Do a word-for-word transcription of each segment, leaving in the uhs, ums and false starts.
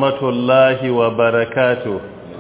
ورحمة الله وبركاته.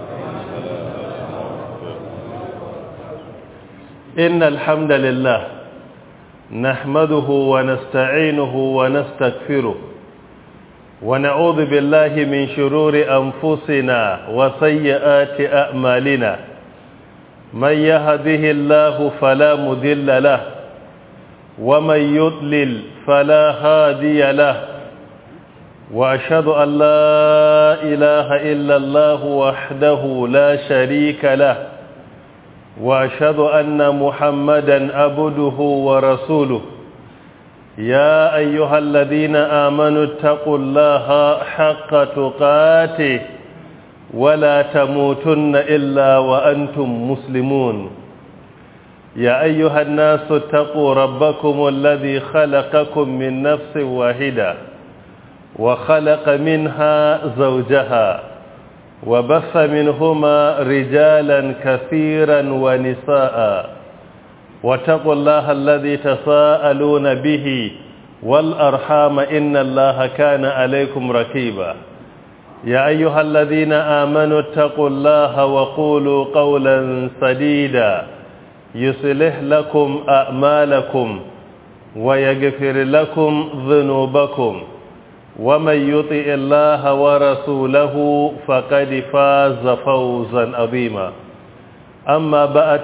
إن الحمد لله نحمده ونستعينه ونستغفره ونعوذ بالله من شرور أنفسنا وسيئات أعمالنا. من يهده الله فلا مضل له ومن يضلل فلا هادي له، وأشهد أن لا إله إلا الله وحده لا شريك له، وأشهد أن محمدا عبده ورسوله. يا أيها الذين آمنوا اتقوا الله حق تقاته ولا تموتن إلا وأنتم مسلمون. يا أيها الناس اتقوا ربكم الذي خلقكم من نفس واحدة وخلق منها زوجها وبث منهما رجالا كثيرا ونساء، واتقوا الله الذي تساءلون به والأرحام إن الله كان عليكم رقيبا. يا أيها الذين آمنوا اتقوا الله وقولوا قولا سديدا يصلح لكم أعمالكم ويغفر لكم ذنوبكم، ومن يطع الله ورسوله فقد فاز فوزا عظيما. أما بعد،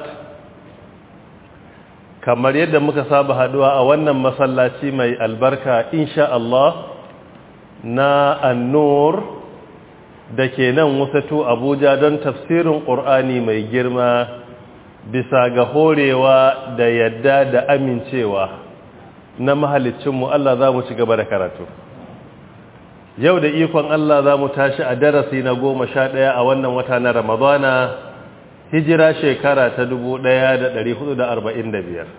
kamar yadda muka saba haduwa a wannan masallaci mai albarka insha Allah na An-Nur da ke nan Wasatu Abuja don tafsirin Qur'ani mai girma bisa ga horewa da yadda da amincewa na mahaliccinmu. Allah za mu ci gaba da karatu. Yau da ikon Allah za mu tashi a darasi na goma sha ɗaya a wannan wata na Ramadana, hijira shekara ta dubu ɗaya da ɗari hudu da arba'in da biyar.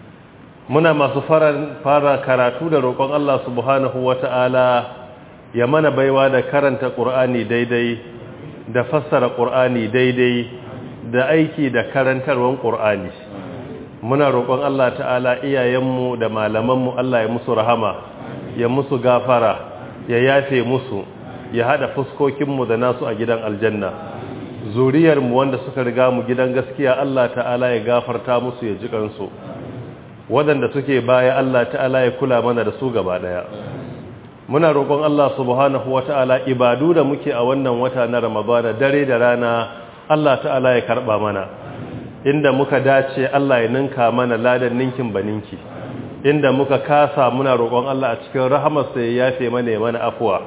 Muna masu fara karatu da roƙon Allah subhanahu wa ta'ala ya mana baiwa da karanta ƙur'ani daidai, da fassara ƙur'ani daidai, da aiki da karantarwan ƙur'ani. Muna roƙon Allah ta'ala iyayenmu da malamanmu Allah ya musu rahama, ya musu gafara, ya yafe musu, ya haɗa fuskokinmu da nasu a gidan aljanna. Zuriyarmu wanda suka riga mu gidan gaskiya Allah ta'ala ya gafarta musu, ya ji kansu. Waɗanda suke baya Allah ta'ala ya kula mana da su gaba ɗaya. Muna roƙon Allah subhanahu wata'ala ibadu da muke a wannan wata na Ramadana dare da rana Allah ta'ala ya karɓa mana. Inda muka dace Allah ya ninka mana ladan ninkin baninki. Inda muka kasa muna roƙon Allah a cikin rahamarsa ya yafe mana ya mana afuwa.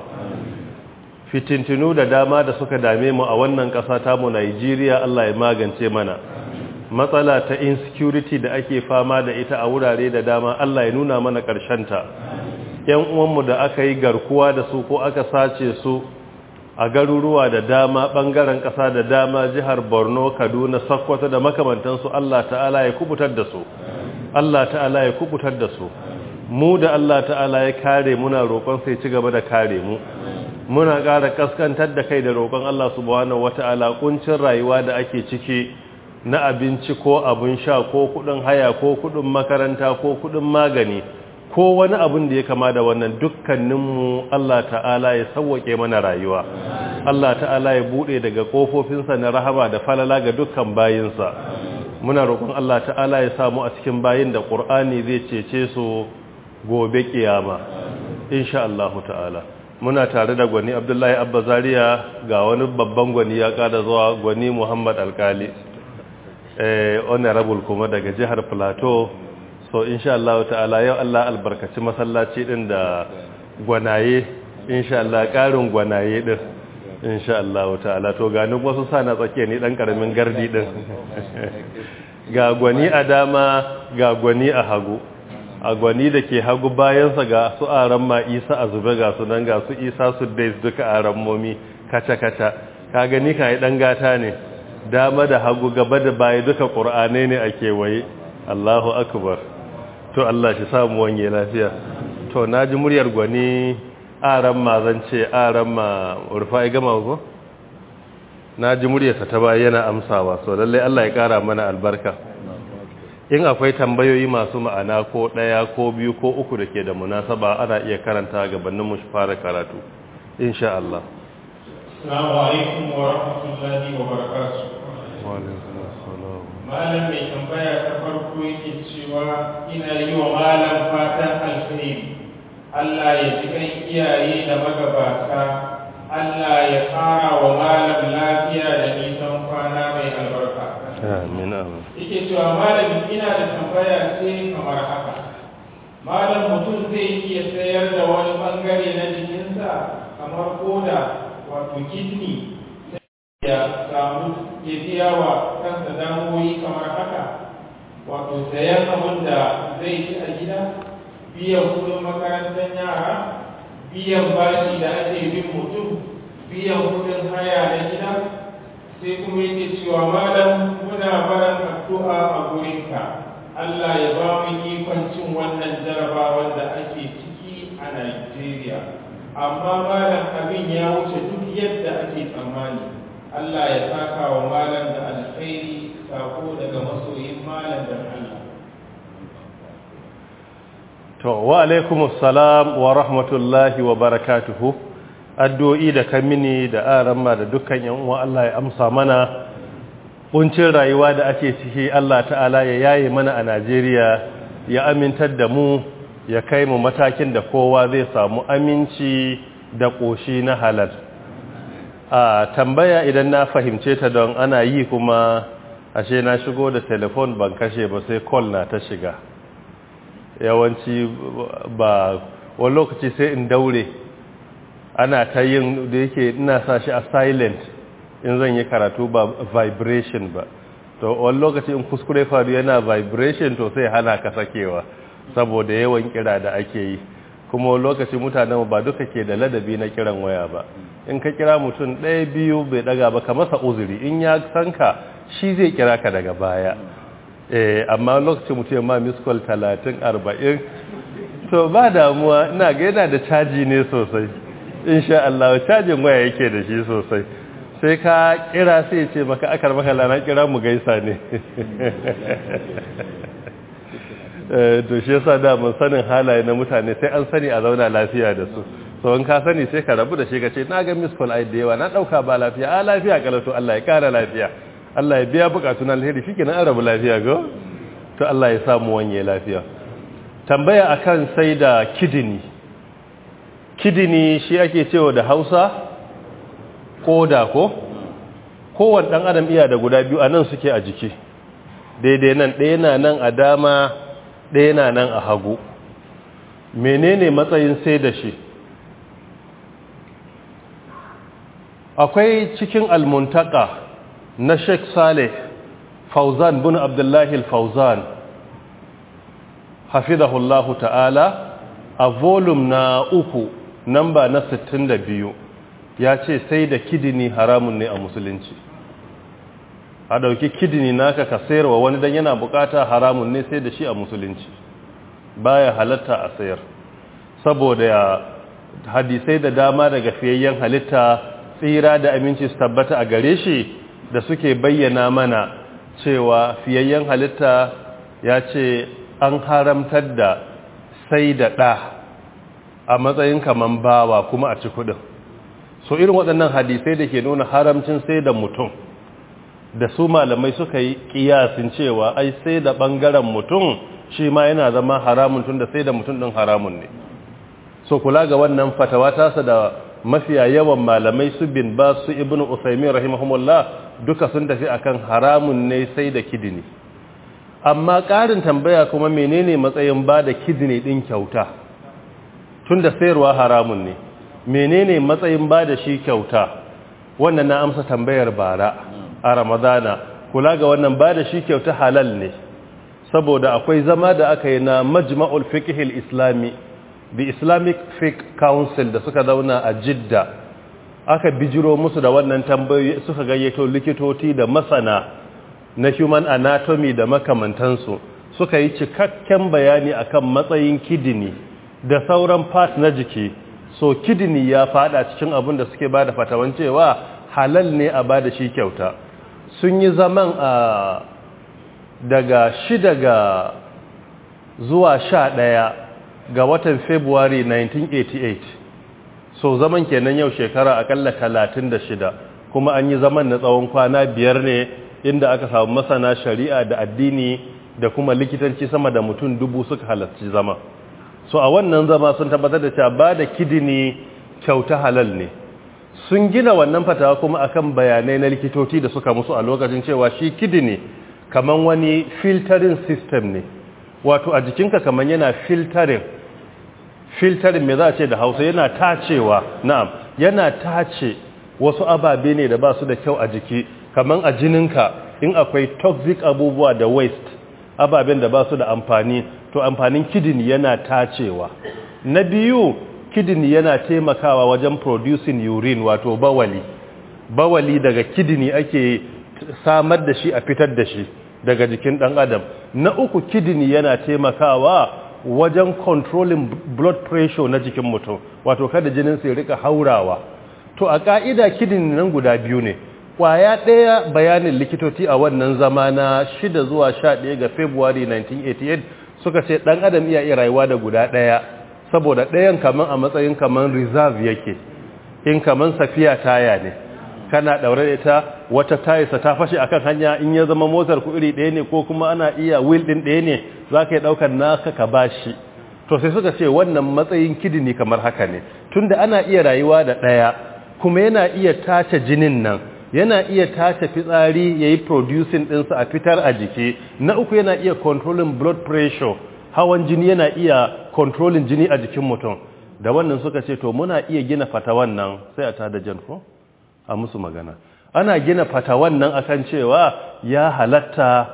Fitintinu da dama da suka dame mu a wannan ƙasa ta mu Najeriya Allah ya magance mana. Matsala ta insecurity da ake fama da ita a wurare da dama Allah ya nuna mana ƙarshenta. Yan uwanmu da aka yi garkuwa da su ko aka sace su a garuruwa da dama, ɓangaren ƙasa da dama, jihar Borno, Kaduna, Sokoto da makamantansu, Allah ta'ala ya kubutar da su. Allah ta'ala ya kubutar da su. Mu da Allah ta'ala ya kare muna roƙon sai ci gaba da kare mu. Muna ƙara kaskantar da kai da roƙon Allah subhanahu wata'ala kuncin rayuwa da ake ciki na abinci ko abin sha ko kuɗin haya ko kuɗin makaranta ko kuɗin magani ko wani abin da ya kama da wannan, dukkaninmu Allah ta'ala ya sauwake mana rayuwa. Allah ta'ala ya buɗe daga ƙofofinsa na rahama da falala ga dukkan bayinsa. Muna roƙon Allah ta'ala ya samu a cikin bayin da ƙur'ani zai cece su gobe kiyama insha Allah ta'ala. Muna tare da gwani Abdullahi Abba Zaria, ga wani babban gwani ya kada zuwa, gwani Muhammad Alkali eh honorable kuma daga jihar Plateau. So insha Allah ta'ala yau Allah albarkaci masallaci din da gwanaye insha Allah, ƙarin gwanaye din insha Allah ta'ala. To ga ni wasu sana tsakiya ni dan karamin gardi din ga gwani a dama ga gwani a hagu. A gwani da ke hagu bayansa ga su aran ma Isa a zube, ga su nan ga su Isa su dais duka aran momi kaca-kaca. Ka gani ka yi ɗan gata ne, dama da hagu gaba da baya duka ƙur'ane ne a kewaye. Allahu akbar. To Allah shi samu wanye lafiya. To na ji muryar gwani aran ma zan ce aran ma rufa ya gama ko? Na ji muryarsa ta baya yana amsawa, so lallai Allah ya ƙara mana albarka. In akwai tambayoyi masu ma'ana ko ɗaya ko biyu ko uku da ke da munasaba ana iya karanta gabanin mu fara karatu insha Allah. Assalamu alaikum wa rahmatullahi wa barakatuh. Wa alaikum assalam. Malam mai tambaya ta farko yake cewa ina yi wa malam fatan alkhairi. Allah ya ji kan iyaye da magabata. Allah ya fara wa malam lafiya da nisan kwana mai albarka. Amin amin. Yake cewa malam ina da tambaya sai kamar haka. Malam mutum zai iya sayar da wani bangare na jikinsa kamar koda wato kidney ya samu ya biya wa kansa damuwoyi kamar haka, wato sayan abin da zai ci a gida, biyan kudin makarantar yara, biyan bashi da ake bin mutum, biyan kudin haya na gida. Sai kuma yake cewa malam muna baran addu'a a gurinka, Allah ya ba mu ikon cin wannan jarabawar da ake ciki a Najeriya. Amma malam abin ya wuce duk yadda ake tsammani. Allah ya saka wa malam da alkhairi, sako daga masoyin malam da Allah. To wa alaikumus salam wa rahmatullahi wa barakatuhu. Addu'o'i da kamini da aramma da dukkan yan uwa Allah ya amsa mana. Kuncin rayuwa da ake ciki Allah ta'ala ya yaye mana a Najeriya, ya amintar da mu, ya kai mu matakin da kowa zai samu aminci da ƙoshi na halal. A tambaya idan na fahimce ta don ana yi kuma ashe na shigo da telefon ban kashe ba sai call na ta shiga. Yawanci ba wani lokaci sai in daure ana ta yin da yake ina sa shi a silent in zan yi karatu ba vibration ba. To wani lokaci in kuskure faru yana vibration to sai hana ka sakewa saboda yawan kira da ake yi. Kuma lokaci mutanen ba duka ke da ladabi na kiran waya ba. In ka kira mutum ɗaya biyu bai daga ba ka masa uzuri, in ya san ka shi zai kira ka daga baya. Eh, amma lokacin mutum ma miss call talatin arba'in to ba damuwa, ina ga yana da caji ne sosai. Insha Allah cajin waya yake da shi sosai. Sai ka kira sai ce maka akar maka lana kira mu gaisa ne. To shi yasa da mun sanin halaye na mutane sai an sani a zauna lafiya da su. So in ka sani sai ka rabu da shi ka ce na ga miss call ai da yawa na dauka ba lafiya, a lafiya kalato Allah ya kara lafiya, Allah ya biya bukatun alheri, shikenan an rabu lafiya go. To Allah ya samu wanye lafiya. Tambaya akan sai da kidney. Kidney shi ake cewa da Hausa koda ko? Kowanne dan adam iya da guda biyu anan suke a jiki. Daidai nan ɗaya na nan a dama, ɗaya na nan a hagu. Menene matsayin sai da shi? Akwai cikin almuntaka na Sheikh Saleh Fauzan bin Abdullahi al-Fauzan hafizahullahu ta'ala a volume na uku namba na sittin da biyu ya ce sai da kidini haramun ne a musulunci. A dauki kidini naka ka sayarwa wani dan yana bukata haramun ne sai da shi a musulunci, baya halatta a sayar, saboda hadisai da dama daga fiyayyen halitta tsira da aminci su tabbata a gare shi da suke bayyana mana cewa fiyayyen halitta ya ce an haramtar da sai da ɗa a matsayin kaman bawa kuma a ci kudin. So irin waɗannan hadisai da ke nuna haramcin sai da mutum da su malamai suka yi kiyasin cewa ai sai da ɓangaren mutum shi ma yana zama haramun tun da sai da mutum ɗin haramun ne. So kula ga wannan fatawa tasa da mafiya yawan malamai su bin ba su ibn Usaimin rahimahumullah duka sun tafi akan haramun ne sai da kidini. Amma ƙarin tambaya kuma menene matsayin ba da kidini ɗin kyauta tun da sayarwa haramun ne, menene matsayin ba da shi kyauta? Wannan na amsa tambayar bara a Ramadana. Kula ga wannan ba da shi kyauta halal ne, saboda akwai zama da aka yi na Majma'ul Fiqh al-Islami the Islamic Fiqh Council da suka zauna a Jidda, aka bijiro musu da wannan tambayoyi, suka gayyato likitoci da masana na human anatomy da makamantansu, suka yi cikakken bayani akan matsayin kidney da sauran part na jiki. So kidney ya fada cikin abin da suke bada fatawan cewa halal ne a bada shi kyauta. Sun yi zaman a daga shida ga zuwa sha ɗaya ga watan February nineteen eighty-eight so zaman kenan yau shekara akalla talatin da shida, kuma an yi zaman na tsawon kwana biyar ne inda aka samu masana shari'a da addini da kuma likitanci sama da mutum dubu suka halarci zama. So a wannan zama sun tabbatar da cewa ba da kidini kyauta halal ne. Sun gina wannan fatawa kuma akan bayanai na likitoci da suka musu a lokacin cewa shi kidini kaman wani filtering system ne, wato a jikinka kaman yana filtering filtering me za a ce da Hausa, yana tacewa, na'am, yana tace wasu ababe ne da ba su da kyau a jiki, kaman a jininka in akwai toxic abubuwa da waste, ababen da ba su da amfani, to amfanin kidini yana tacewa. Na biyu, kidini yana taimakawa wajen producing urine, wato bawali. Bawali daga kidini ake samar da shi a fitar da shi daga jikin ɗan adam. Na uku, kidini yana taimakawa wajen controlling blood pressure na jikin mutum, wato kada jinin sai rika haurawa. To a ka'ida kidini nan guda biyu ne. Kwaya ɗaya bayanin likitoci a wannan zama na shida zuwa sha ɗaya ga February nineteen eighty-eight suka ce ɗan adam iya iya rayuwa da guda ɗaya, saboda ɗayan kaman a matsayin kaman reserve yake, in kaman safiya taya ne, kana ɗaure da ita wata tayarsa ta fashe akan hanya, in ya zama motar ku iri ɗaya ne ko kuma ana iya wheel ɗin ɗaya ne, za ka yi ɗaukar naka ka bashi. To sai suka ce wannan matsayin kidini kamar haka ne, tunda ana iya rayuwa da ɗaya kuma yana iya tace jinin nan, yana iya tace fitsari ya yi producing ɗinsa a fitar a jiki. Na uku, yana iya controlling blood pressure, hawan jini yana iya controlling jini a jikin mutum. Da wannan suka ce to muna iya gina fatawan nan, sai a tada jan ko a musu magana, ana gina fatawan nan akan cewa ya halatta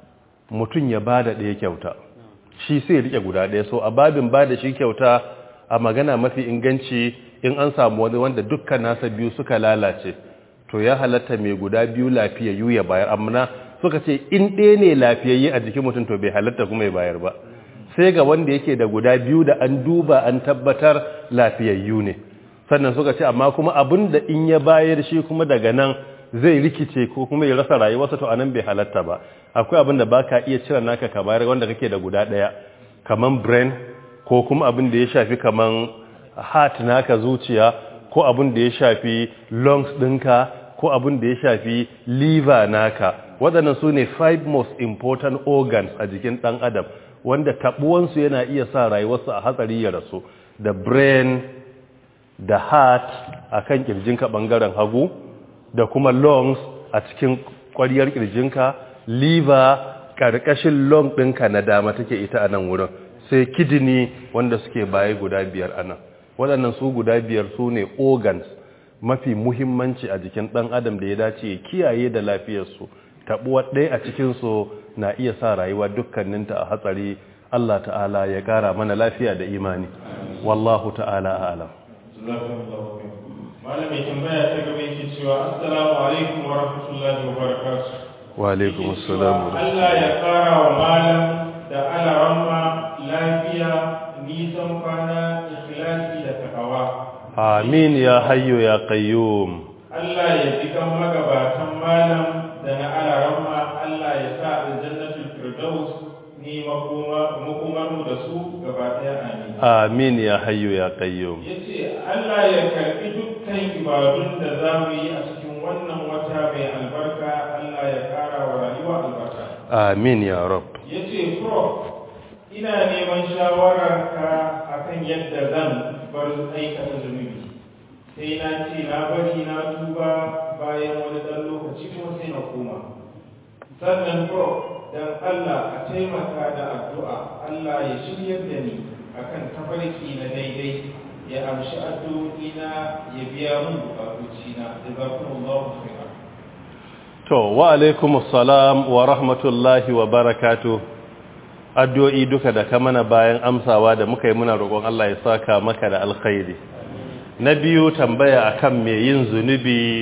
mutum ya bada ɗaya kyauta, shi sai rike guda ɗaya. So a babin bada shi kyauta, a magana mafi inganci, in an samu wani wanda dukkan nasa biyu suka lalace, to ya halatta mai guda biyu lafiyayyu ya bayar. Amma suka ce in ɗaya ne lafiyayye a jikin mutum to bai halatta kuma ya bayar ba, sai ga wanda yake da guda biyu da an duba an tabbatar lafiyayyu ne. Sannan suka ce amma kuma abin da in ya bayar shi kuma daga nan zai rikice ko kuma ya rasa rayuwarsa, to anan bai halatta ba. Akwai abin da baka iya cire naka ka bayar wanda kake da guda ɗaya, kaman brain, ko kuma abin da ya shafi kaman heart naka, zuciya, ko abin da ya shafi lungs ɗinka, ko abin da ya shafi liver naka. Waɗannan su ne five most important organs a jikin ɗan adam, wanda taɓuwansu yana iya sa rayuwarsu a hatsari ya rasu. Da brain, da heart a kan ƙirjinka ɓangaren hagu, da kuma lungs a cikin ƙwariyar ƙirjinka, liver ƙarƙashin lung ɗinka na dama take ita a nan wurin, sai kidney wanda suke baya guda biyar a nan. Waɗannan su guda biyar su ne organs mafi muhimmanci a jikin ɗan adam da ya dace ya kiyaye da lafiyarsu. Taɓuwar ɗaya a cikinsu na iya sa rayuwa dukkaninta a hatsari. Allah ta'ala ya ƙara mana lafiya da imani. Wallahu ta'ala a'lam. Malam mai tambaya ta gaba yake cewa assalamu alaikum wa rahmatullahi wa barakatuh. Wa alaikum assalam. Allah ya ƙara wa malam da alaramma lafiya, nisan kwana, ikhlasi da takawa. Amin ya hayyu ya qayyum. Allah ya ji kan magabatan malam da na alaramma, Allah ya sa aljannatul firdaus ni makoma makomar mu da su gaba daya, amin. Amin ya hayyu ya qayyum. Yace Allah ya karbi dukkan ibadun da za mu yi a cikin wannan wata mai albarka, Allah ya kara wa rayuwa albarka. Amin ya rabb. Yace prof, ina neman shawararka akan yadda zan bar aikata zunubi. Sai na ce na bari na tuba, bayan wani ɗan lokaci kuma sai na koma. Sannan prof, dan Allah a taimaka da addu'a, Allah ya shiryar da ni akan tafarki na daidai, ya amshi addu'o'ina, ya biya mun bukatocina. Jazakumullahu khairan. To, wa alaikumus salam wa rahmatullahi wa barakatuh. Addu'o'i duka da ka mana bayan amsawa da muka yi, muna roƙon Allah ya saka maka da alkhairi. Na biyu, tambaya akan me yin zunubi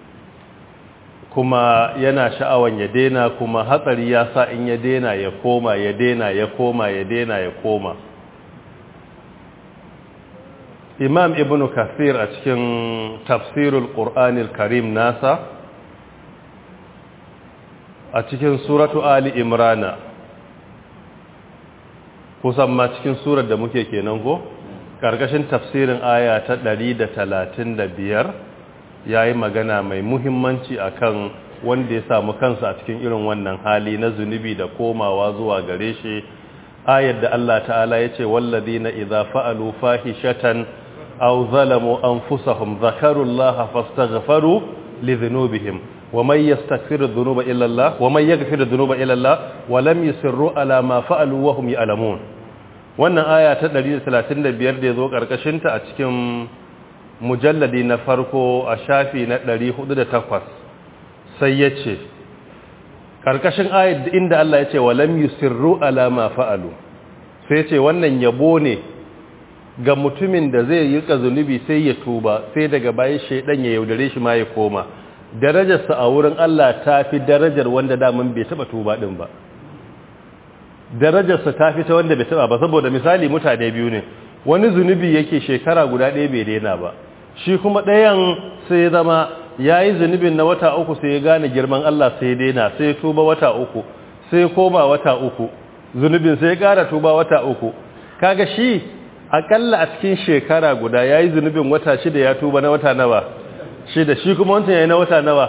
kuma yana sha'awan ya dena, kuma hatsari ya sa in ya dena ya koma, ya dena ya koma, ya dena ya koma. Imam Ibn Kathir a cikin tafsirul Qur'anil Karim nasa, a cikin suratu Ali Imrana, kusan ma cikin surar da muke kenan ko, karkashin tafsirin aya ta ɗari da talatin da biyar yayi magana mai muhimmanci akan wanda ya samu kansa a cikin irin wannan hali na zunubi da komawa zuwa gare shi. ayar da Allah ta'ala yace walladina idza fa'alu fahishatan aw zalamu anfusahum dhakarullaha fastaghfaru lidhunubihim ومن يستغفر الذنوب إلا الله ومن يغفر الذنوب إلا الله ولم يصروا على ما فعلوا وهم يعلمون. wannan aya ta ɗari da talatin da biyar da yazo karkashin ta a cikin mujalladi na farko a shafi na ɗari hudu da takwas sai yace karkashin ayat inda Allah yace walam yusirru ala ma fa'alu sai yace wannan yabo ne ga mutumin da zai yi zunubi sai ya tuba sai daga bayan shedan ya yaudare shi ma ya koma. darajarsa a wurin Allah ta fi darajar wanda daman bai taba tuba din ba. darajarsa ta fi ta wanda bai taba ba saboda misali mutane biyu ne wani zunubi yake shekara guda ɗaya bai daina ba shi kuma ɗayan sai ya zama yayi zunubin na wata uku sai ya gane girman Allah sai ya daina sai ya tuba wata uku sai ya koma wata uku zunubin sai ya ƙara tuba wata uku kaga shi akalla a cikin shekara guda yayi zunubin wata shida ya tuba na wata nawa shida shi kuma wancan yayi na wata nawa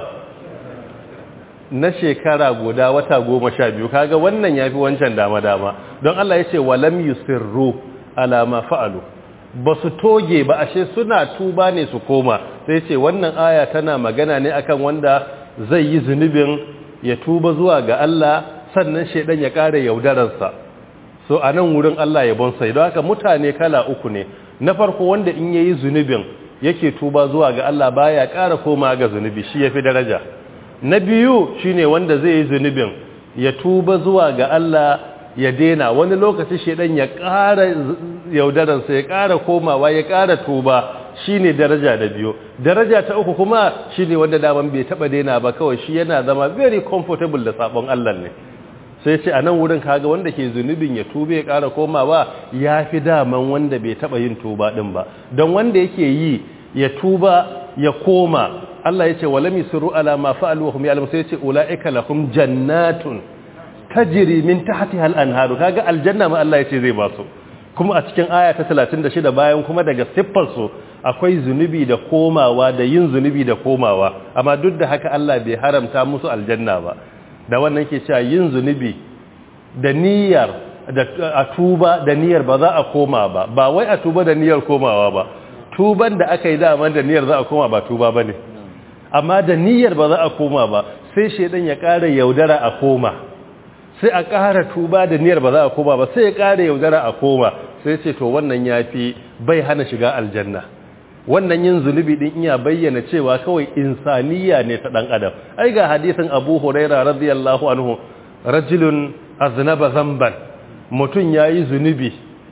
na shekara guda wata goma sha biyu kaga wannan yafi wancan dama dama don Allah yace walam yusirru ala ma fa'alu basu toge ba ashe suna tuba ne su koma sai yace wannan aya tana magana ne akan wanda zai yi zunubin ya tuba zuwa ga Allah sannan shedan ya kare yaudararsa so anan wurin Allah ya bonsa don haka mutane kala uku ne na farko wanda in yayi zunubin yake tuba zuwa ga Allah baya ƙara koma ga zunubi shi yafi daraja. Na biyu shine wanda zai yi zunubin ya tuba zuwa ga Allah ya dena wani lokaci shedan ya ƙara yaudaran sa ya ƙara komawa ya ƙara tuba shine daraja da biyu. Daraja ta uku kuma shine wanda daman bai taba dena ba kawai shi yana zama very comfortable da sabon Allah ne. sai ce anan wurin kaga wanda ke zunubin ya tube ya ƙara komawa yafi daman wanda bai taba yin tuba din ba don wanda yake yi ya tuba ya koma Allah yace walam yusru ala ma fa'alu wa hum ya'lamun sai yace ulaika lahum jannatun tajri min tahtiha al-anhar kaga aljanna ma Allah yace zai ba su kuma a cikin aya ta talatin da shida bayan kuma daga siffar su akwai zunubi da komawa da yin zunubi da komawa amma duk da haka Allah bai haramta musu aljanna ba da wannan ke cewa yin zunubi da niyyar da a tuba da niyyar ba za a koma ba ba wai a tuba da niyyar komawa ba tuban da aka yi daman da niyyar za a koma ba tuba ba ne amma da niyyar ba za a koma ba sai shedan ya ƙara yaudara a koma sai a ƙara tuba da niyyar ba za a koma ba sai ya ƙara yaudara a koma sai ce to wannan yafi bai hana shiga aljanna wannan yin zunubi din iya bayyana cewa kawai insaniya ne ta dan adam ai ga hadisin Abu Huraira radiyallahu anhu rajulun aznaba zamban mutun yayi zunubi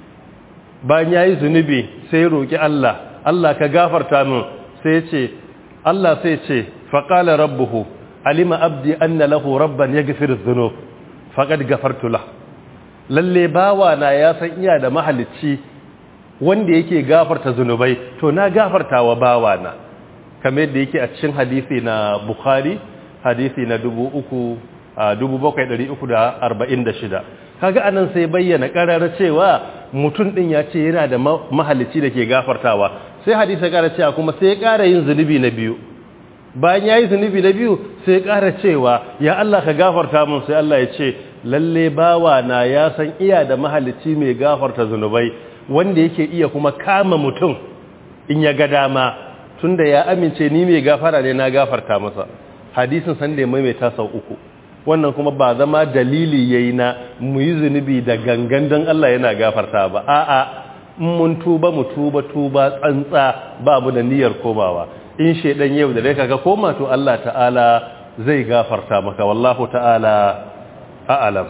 bayan yayi zunubi sai roki Allah Allah ka gafarta min sai ce Allah sai ce fa qala rabbuhu alima abdi anna lahu rabban yaghfiru dhunub faqad ghafartu lahu lalle bawa na ya san iya da mahalicci wanda yake gafarta zunubai to na gafarta wa bawana kamar yadda yake a cikin hadisi na Bukhari hadisi na dubu bakwai ɗari uku da arba'in da shida kaga anan sai bayyana karara cewa mutum din ya ce yana da mahalicci da ke gafartawa sai hadisi ya kara cewa kuma sai ya kara yin zunubi na biyu bayan yayi zunubi na biyu sai ya kara cewa ya Allah ka gafarta mun sai Allah ya ce lalle bawana ya san iya da mahalicci mai gafarta zunubai wanda yake iya kuma kama mutum in ya ga dama tunda ya amince ni mai gafara ne na gafarta masa hadisin san da mai ta sau uku wannan kuma ba zama dalili yayi na mu yi zunubi da gangan don Allah yana gafarta ba a'a mun tuba mu tuba tuba tsantsa ba mu da niyyar komawa in shedan yau da dai kaga koma to Allah ta'ala zai gafarta maka wallahu ta'ala a'lam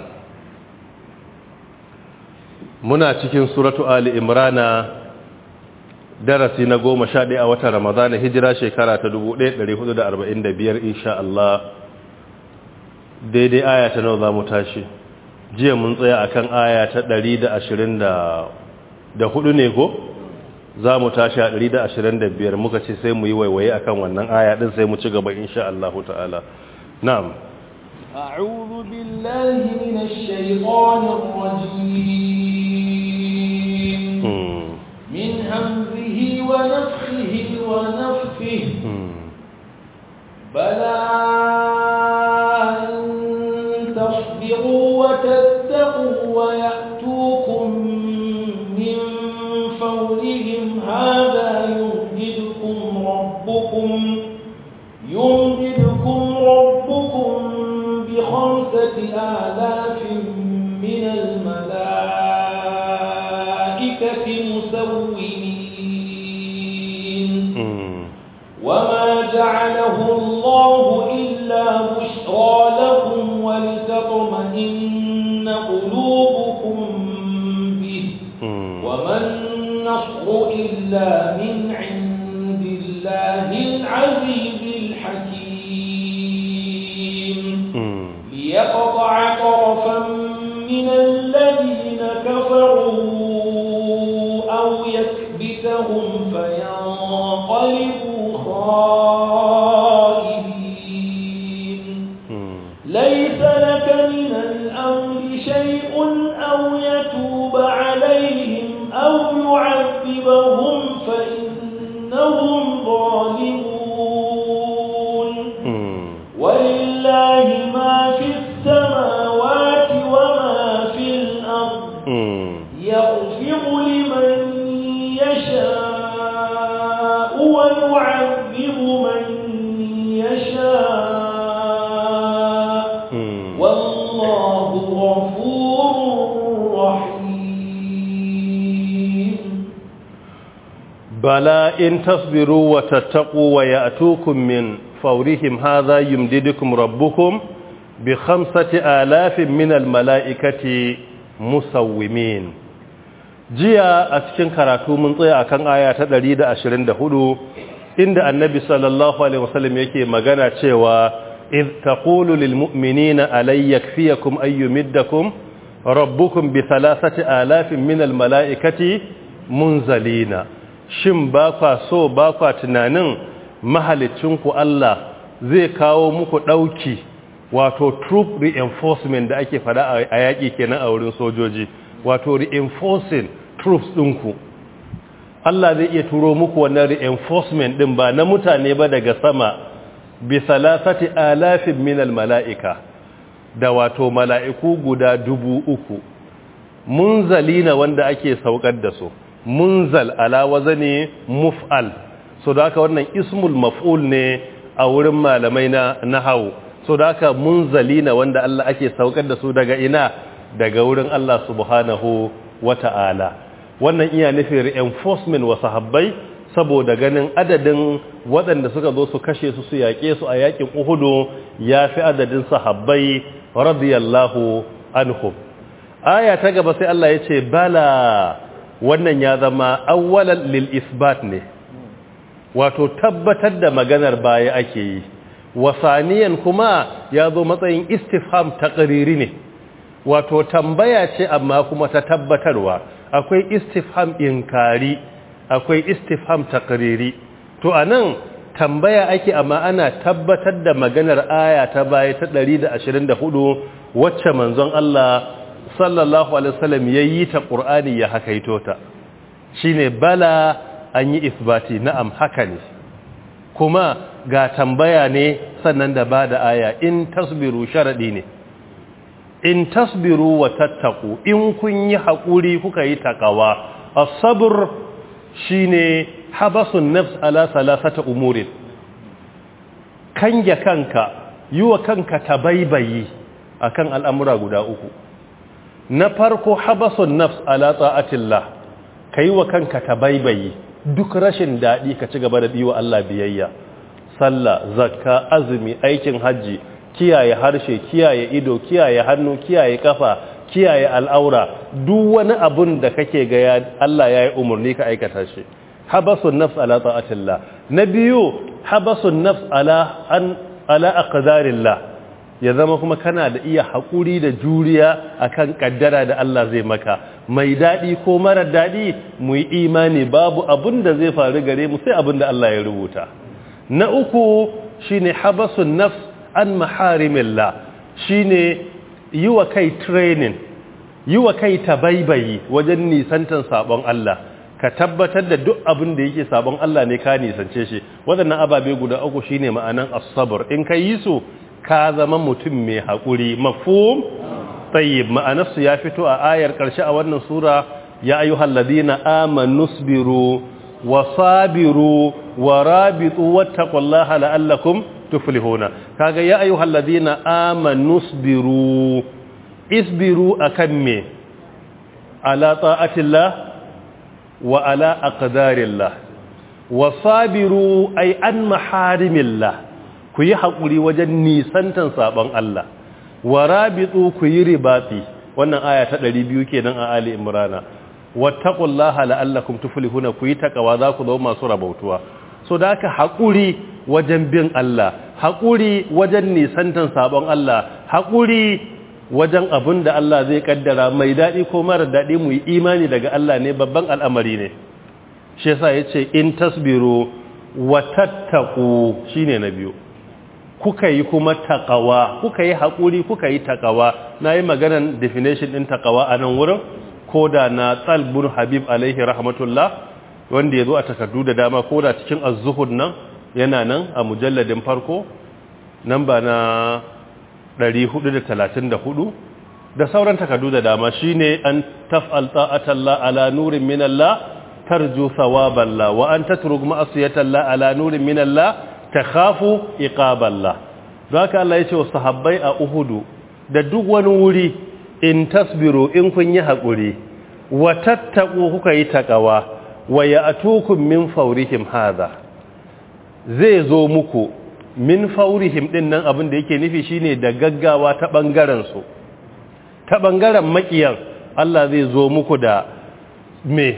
muna cikin suratu ali imrana darasi na goma sha ɗaya a watan ramadana hijira shekara ta dubu ɗaya ɗari hudu da arba'in da biyar insha Allah daidai aya ta nawa za mu tashi jiya mun tsaya akan aya ta ɗari da ashirin da hudu ne ko za mu tashi a ɗari da ashirin da biyar muka ce sai mu yi waiwaye akan wannan aya ɗin sai mu ci gaba insha Allah ta'ala na'am أعوذ بالله من الشيطان الرجيم من ونفخه ونفثه بلى إن تصبروا وتتقوا ويأتوكم من فورهم هذا يمددكم ربكم يمددكم ربكم بخمسة آلاف من الملائكة مسومين وما جعله الله إلا بشرى لكم ولتطمئن قلوبكم به وما النصر إلا من عند الله العزيز الحكيم ليقطع طرفا من الذين كفروا أو يكبتهم فينقلبوا خائبين ليس لك من الأمر شيء أو يتوب عليهم أو يعذبهم فإنهم ظالمون ولله ما في السماوات وما في الأرض يغفر لمن يشاء ويعذب من يشاء والله غفور رحيم بلى إن تصبروا وتتقوا ويأتوكم من فورهم هذا يمددكم ربكم بخمسة آلاف من الملائكة مسومين jiya a cikin karatu mun tsaya akan aya ta ɗari da ashirin da hudu inda annabi sallallahu alaihi wasallam yake magana cewa id taqulu lil mu'minina alay yakfiyakum ay yumiddakum rabbukum bi thalathati alafin min al malaikati munzalina shin ba kwa so ba kwa tunanin mahalicinku Allah zai kawo muku dauki wato troop reinforcement da ake fada a yaki kenan a wurin sojoji wato reinforcing troops ɗinku Allah zai iya turo muku wannan reinforcement ɗin ba na mutane ba daga sama bi salasati alafin minal mala'ika da wato mala'iku guda dubu uku munzalina wanda ake saukar da su munzal ala wazani muf'al so da haka wannan ismul maf'ul ne a wurin malamai na nahawu so da haka munzalina wanda Allah ake saukar da su daga ina daga wurin Allah subhanahu wata'ala wannan iya nufin reinforcement wa sahabbai saboda ganin adadin waɗanda suka zo su kashe su su yaƙe su a yaƙin Uhudu ya fi adadin sahabbai radiyallahu anhum aya ta gaba sai Allah ya ce bala wannan ya zama awwalan lil isbat ne wato tabbatar da maganar baya ake yi wasaniyan kuma ya zo matsayin istifham taqriri ne wato tambaya ce amma kuma ta tabbatarwa akwai istifham inkari akwai istifham taqriri to anan tambaya ake amma ana tabbatar da maganar aya ta baya ta ɗari da ashirin da hudu wacce manzon Allah sallallahu alaihi wasallam yayi ta Qur'ani ya hakaito ta shine bala an yi isbati na'am haka ne kuma ga tambaya ne sannan da bada aya in tasbiru sharadi ne in tasbiru wa tattaku in kun yi haƙuri kuka yi takawa as-sabr shine habasun nafs ala salasata umurin kange kanka yiwa kanka tabaibayi akan al'amura guda uku na farko habasun nafs ala ta'atillah kai wa kanka tabaibayi duk rashin dadi ka ci gaba da biwa Allah biyayya sallah zakka azumi aikin haji kiyaye harshe kiyaye ido kiyaye hannu kiyaye kafa kiyaye al'aura duk wani abun da kake ga Allah yayi umurni ka aikata shi habasun nafs ala ta'atillah na biyu habasun nafs ala an ala aqdarillah ya zama kuma kana da iya hakuri da juriya akan kaddara da Allah zai maka mai dadi ko mara dadi mu yi imani babu abun da zai faru gare mu sai abun da Allah ya rubuta na uku shine habasun nafs an maharimillah shine yi wa kai training yi wa kai tabaibayi wajen nisantan sabon Allah ka tabbatar da duk abin da yake sabon Allah ne ka nisance shi. Waɗannan ababe guda uku shine ma'anan as-sabr. In ka yi su ka zama mutum mai haƙuri. Mafhum? Tayyib. Ma'anarsu ya fito a ayar ƙarshe a wannan sura, ya ayyuhal ladina amanu sabiru wa sabiru wa rabitu wattaqullaha la'allakum tuflihuna. Kaga ya ayyuhal ladina amanu sabiru. Isbiru akan me? Ala ta'atillah wa ala aqdarillah. Wa sabiru ay an maharimillah. Ku yi haƙuri wajen nisantan sabon Allah. Wa rabitu ku yi ribati. Wannan aya ta ɗari biyu kenan a Ali Imran. Wattaqullaha la'allakum tuflihuna, ku yi takawa za ku zama masu rabautuwa. So da haka haƙuri wajen bin Allah, haƙuri wajen nisantan sabon Allah, haƙuri wajen abin da Allah zai kaddara mai daɗi ko mara daɗi, mu yi imani daga Allah ne babban al'amari ne. Shi yasa yace in tasbiru wa tattaqu shine na biyu. Kuka yi kuma taqawa, kuka yi haƙuri, kuka yi taqawa. Nayi maganan definition din taqawa a nan wurin, koda na Talbun Habib alaihi rahmatullah, wanda yazo a takardu da dama, koda cikin az-zuhud nan yana nan a mujalladin farko, namba na ɗari hudu da talatin da hudu, da sauran takardu da dama, shine an taf'al ta'atallah ala nurin min Allah tarju thawaballah wa an tatruk ma'asiyatallah ala nurin min Allah takhafu iqaballah. Zaka Allah yace wa sahabbai a Uhudu da duk wani wuri, in tasbiru in kun yi hakuri, wa tattaqu kuka yi takawa, wa ya'tukum min fawrihim hadha, zai zo muku min faurihim din nan, abin da yake nufi shine da gaggawa ta bangaren su, ta bangaren makiyan Allah zai zo muku da me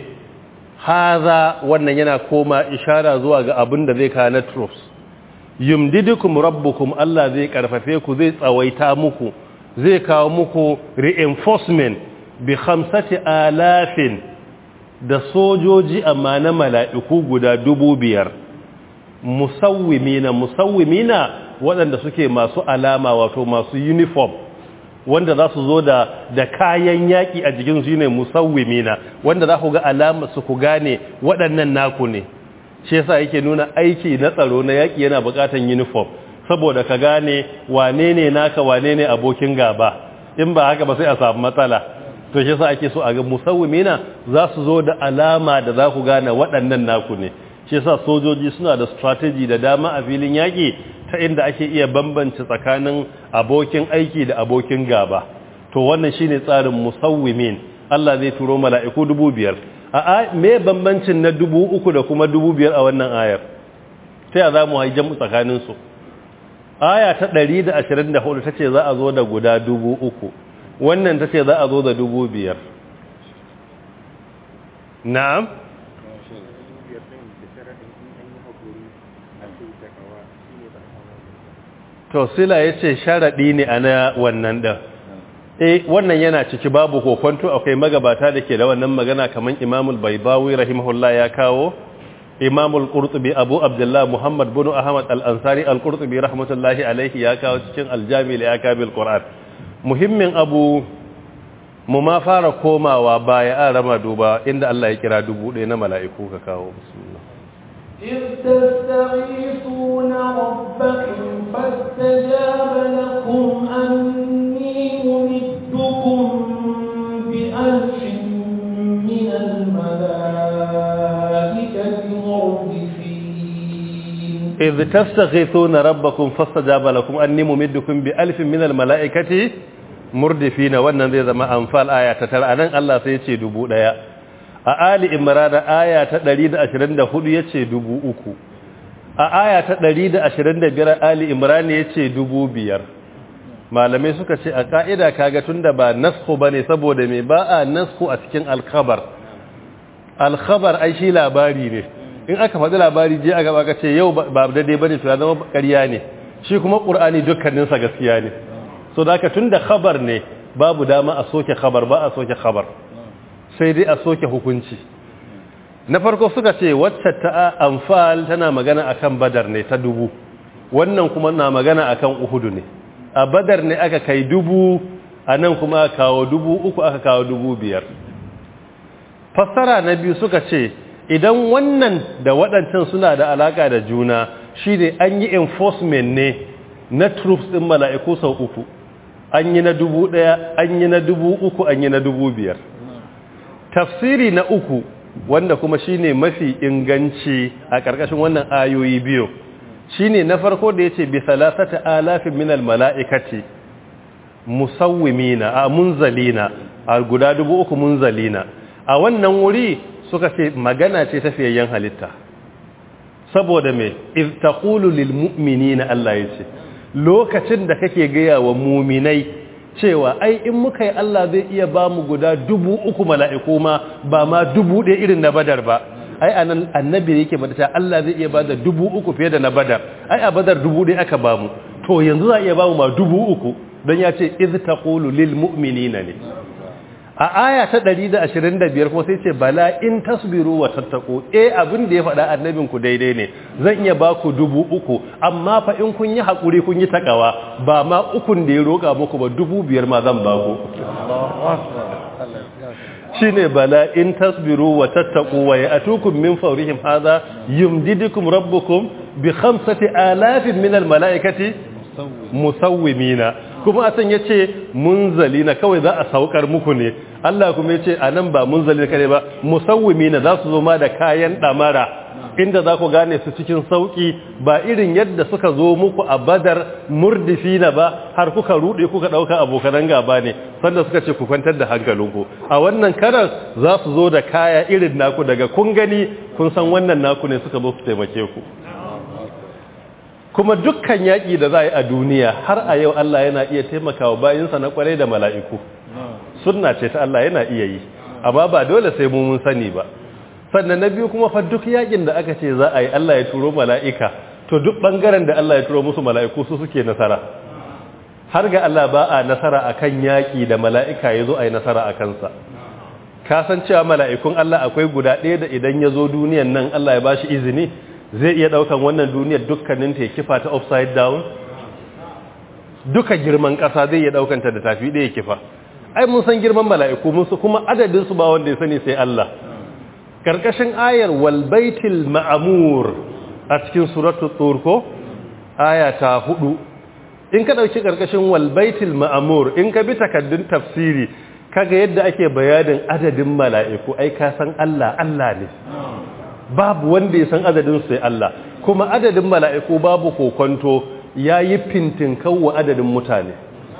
haza. Wannan yana koma ishara zuwa ga abin da zai kawo na troops. Yumdidukum rabbukum, Allah zai karfafe ku, zai tsawaita muku, zai kawo muku reinforcement bi khamsati alafin, da sojoji amma na mala'iku guda dubu biyar. Musawwimina, musawwimina waɗanda suke masu alama, wato masu uniform, wanda za su zo da da kayan yaƙi a jikin su ne musawwimina, wanda za ku ga alama su ku gane waɗannan naku ne. Shi yasa yake nuna aiki na tsaro na yaƙi yana buƙatar uniform, saboda ka gane wane ne naka, wane ne abokin gaba. In ba haka ba sai a samu matsala. To shi yasa ake so a ga musawwimina za su zo da alama da za ku gane waɗannan naku ne. Shi yasa sojoji suna da strategy da dama a filin yaƙi, ta inda ake iya bambance tsakanin abokin aiki da abokin gaba. To wannan shine tsarin musawwimin. Allah zai turo mala'iku dubu biyar. A me bambancin na dubu uku da kuma dubu biyar a wannan ayar? Ta ya za mu haijan tsakanin su? Aya ta ɗari da ashirin da hudu ta ce za a zo da guda dubu uku. Wannan ta ce za a zo da dubu biyar. Na'am? To sila ya ce sharaɗi ne a na wannan ɗin. E wannan yana ciki babu kokonto, akwai magabata da ke da wannan magana kamar Imamul Baibawi rahimahullah ya kawo, Imamul Qurtubi Abu Abdullah Muhammad bin Ahmad Al-Ansari Al-Qurtubi rahmatullahi alaihi ya kawo cikin Al-Jami' li Akabil Qur'an. Muhimmin abu mu ma fara komawa baya a rama duba inda Allah ya kira dubu ɗaya na mala'iku ka kawo. Bismillah. إذ تستغيثون ربكم فاستجاب لكم أني ممدكم بألف من الملائكة مردفين. إذ تستغيثون ربكم فاستجاب لكم أني ممدكم بألف من الملائكة مردفين. wannan zai zama anfal aya ta tara anan Allah sai ya ce dubu ɗaya. A Ali Imran aya ta ɗari da ashirin da hudu yace dubu uku. A aya ta ɗari da ashirin da biyar Ali Imran yace dubu biyar. Malamai suka ce a ka'ida kaga tunda ba nasku bane, saboda me ba a nasku a cikin al-khabar. Al-khabar ai shi labari ne. In aka faɗi labari je aka baka ce yau ba daidai bane to ya zama ƙarya ne. Shi kuma Qur'ani dukkanin sa gaskiya ne. So da haka tunda khabar ne babu dama a soke khabar, ba a soke khabar. Sai dai a soke hukunci. Na farko suka ce wacce ta Anfal tana magana akan Badar ne ta dubu, wannan kuma na magana akan Uhud ne. A Badar ne aka kai dubu, a nan kuma aka kawo dubu uku, aka kawo dubu biyar. fassara na biyu suka ce idan wannan da waɗancan suna da alaka da juna shi ne an yi enforcement ne na troops ɗin mala'iku sau uku, an yi na dubu ɗaya, an yi na dubu uku, an yi na dubu biyar. Tafsiri na uku wanda kuma shi ne mafi inganci a ƙarƙashin wannan ayoyi biyu shi ne na farko da ya ce bi salasata alafin minal mala'ikati musawwimina a munzalina a guda dubu uku munzalina a wannan wuri suka ce magana ce tafiyayyen halitta saboda me iz taqulu lil mu'minina Allah yace lokacin da kake gaya wa mu'minai cewa ai in muka yi Allah zai iya ba mu guda dubu uku mala'iku ma ba ma dubu ɗaya irin na Badar ba ai anan annabi yake bada cewa Allah zai iya bada dubu uku fiye da na Badar ai a Badar dubu ɗaya aka ba mu to yanzu za iya ba mu ma dubu uku don ya ce iz taqulu lil mu'minina ne a aya ta ɗari da ashirin da biyar ko sai ce bala in tasbiru wa tattaqu eh abin da ya faɗa annabin ku daidai ne zan iya ba ku dubu uku amma fa in kun yi hakuri kun yi takawa ba ma ukun da ya roƙa muku ba dubu biyar ma zan ba ku shine bala in tasbiru wa tattaqu wa ya'tukum min fawrihim hadha yumdidukum rabbukum bi khamsati alafin min al malaikati musawwimina kuma a can ya ce munzalina kawai za a saukar muku ne Allah kuma ya ce a nan ba munzalina kare ba musawwimina za su zo ma da kayan ɗamara inda za ku gane su cikin sauƙi ba irin yadda suka zo muku a badar murdifina ba har kuka ruɗe kuka ɗauka abokanan gaba ne sanda suka ce ku kwantar da hankalinku a wannan karan za su zo da kaya irin naku daga kun gani kun san wannan naku ne suka zo su taimake ku kuma dukkan yaƙi da za a yi a duniya har a yau Allah yana iya taimakawa bayinsa na ƙwarai da mala'iku sunna ce ta Allah yana iya yi amma ba dole sai mu mun sani ba sannan na biyu kuma fa duk yaƙin da aka ce za a yi Allah ya turo mala'ika to duk ɓangaren da Allah ya turo musu mala'iku su suke nasara har ga Allah ba a nasara a kan yaƙi da mala'ika ya zo a yi nasara a kansa ka san cewa mala'ikun Allah akwai guda ɗaya da idan ya zo duniyan nan Allah ya ba shi izini zai iya daukan wannan duniyar dukkanin ta kifa ta upside down duka girman kasa zai iya daukan ta da tafi da kifa ai mun san girman mala'iku mun su kuma adadin su ba wanda ya sani sai Allah karkashin ayar wal baitil ma'mur a cikin suratul tur ko aya ta hudu in ka dauki karkashin wal baitil ma'mur in ka bi takaddun tafsiri kaga yadda ake bayanin adadin mala'iku ai ka san Allah Allah ne babu wanda ya san adadin sai Allah kuma adadin mala'iku babu kokonto yayi fintin kawo adadin mutane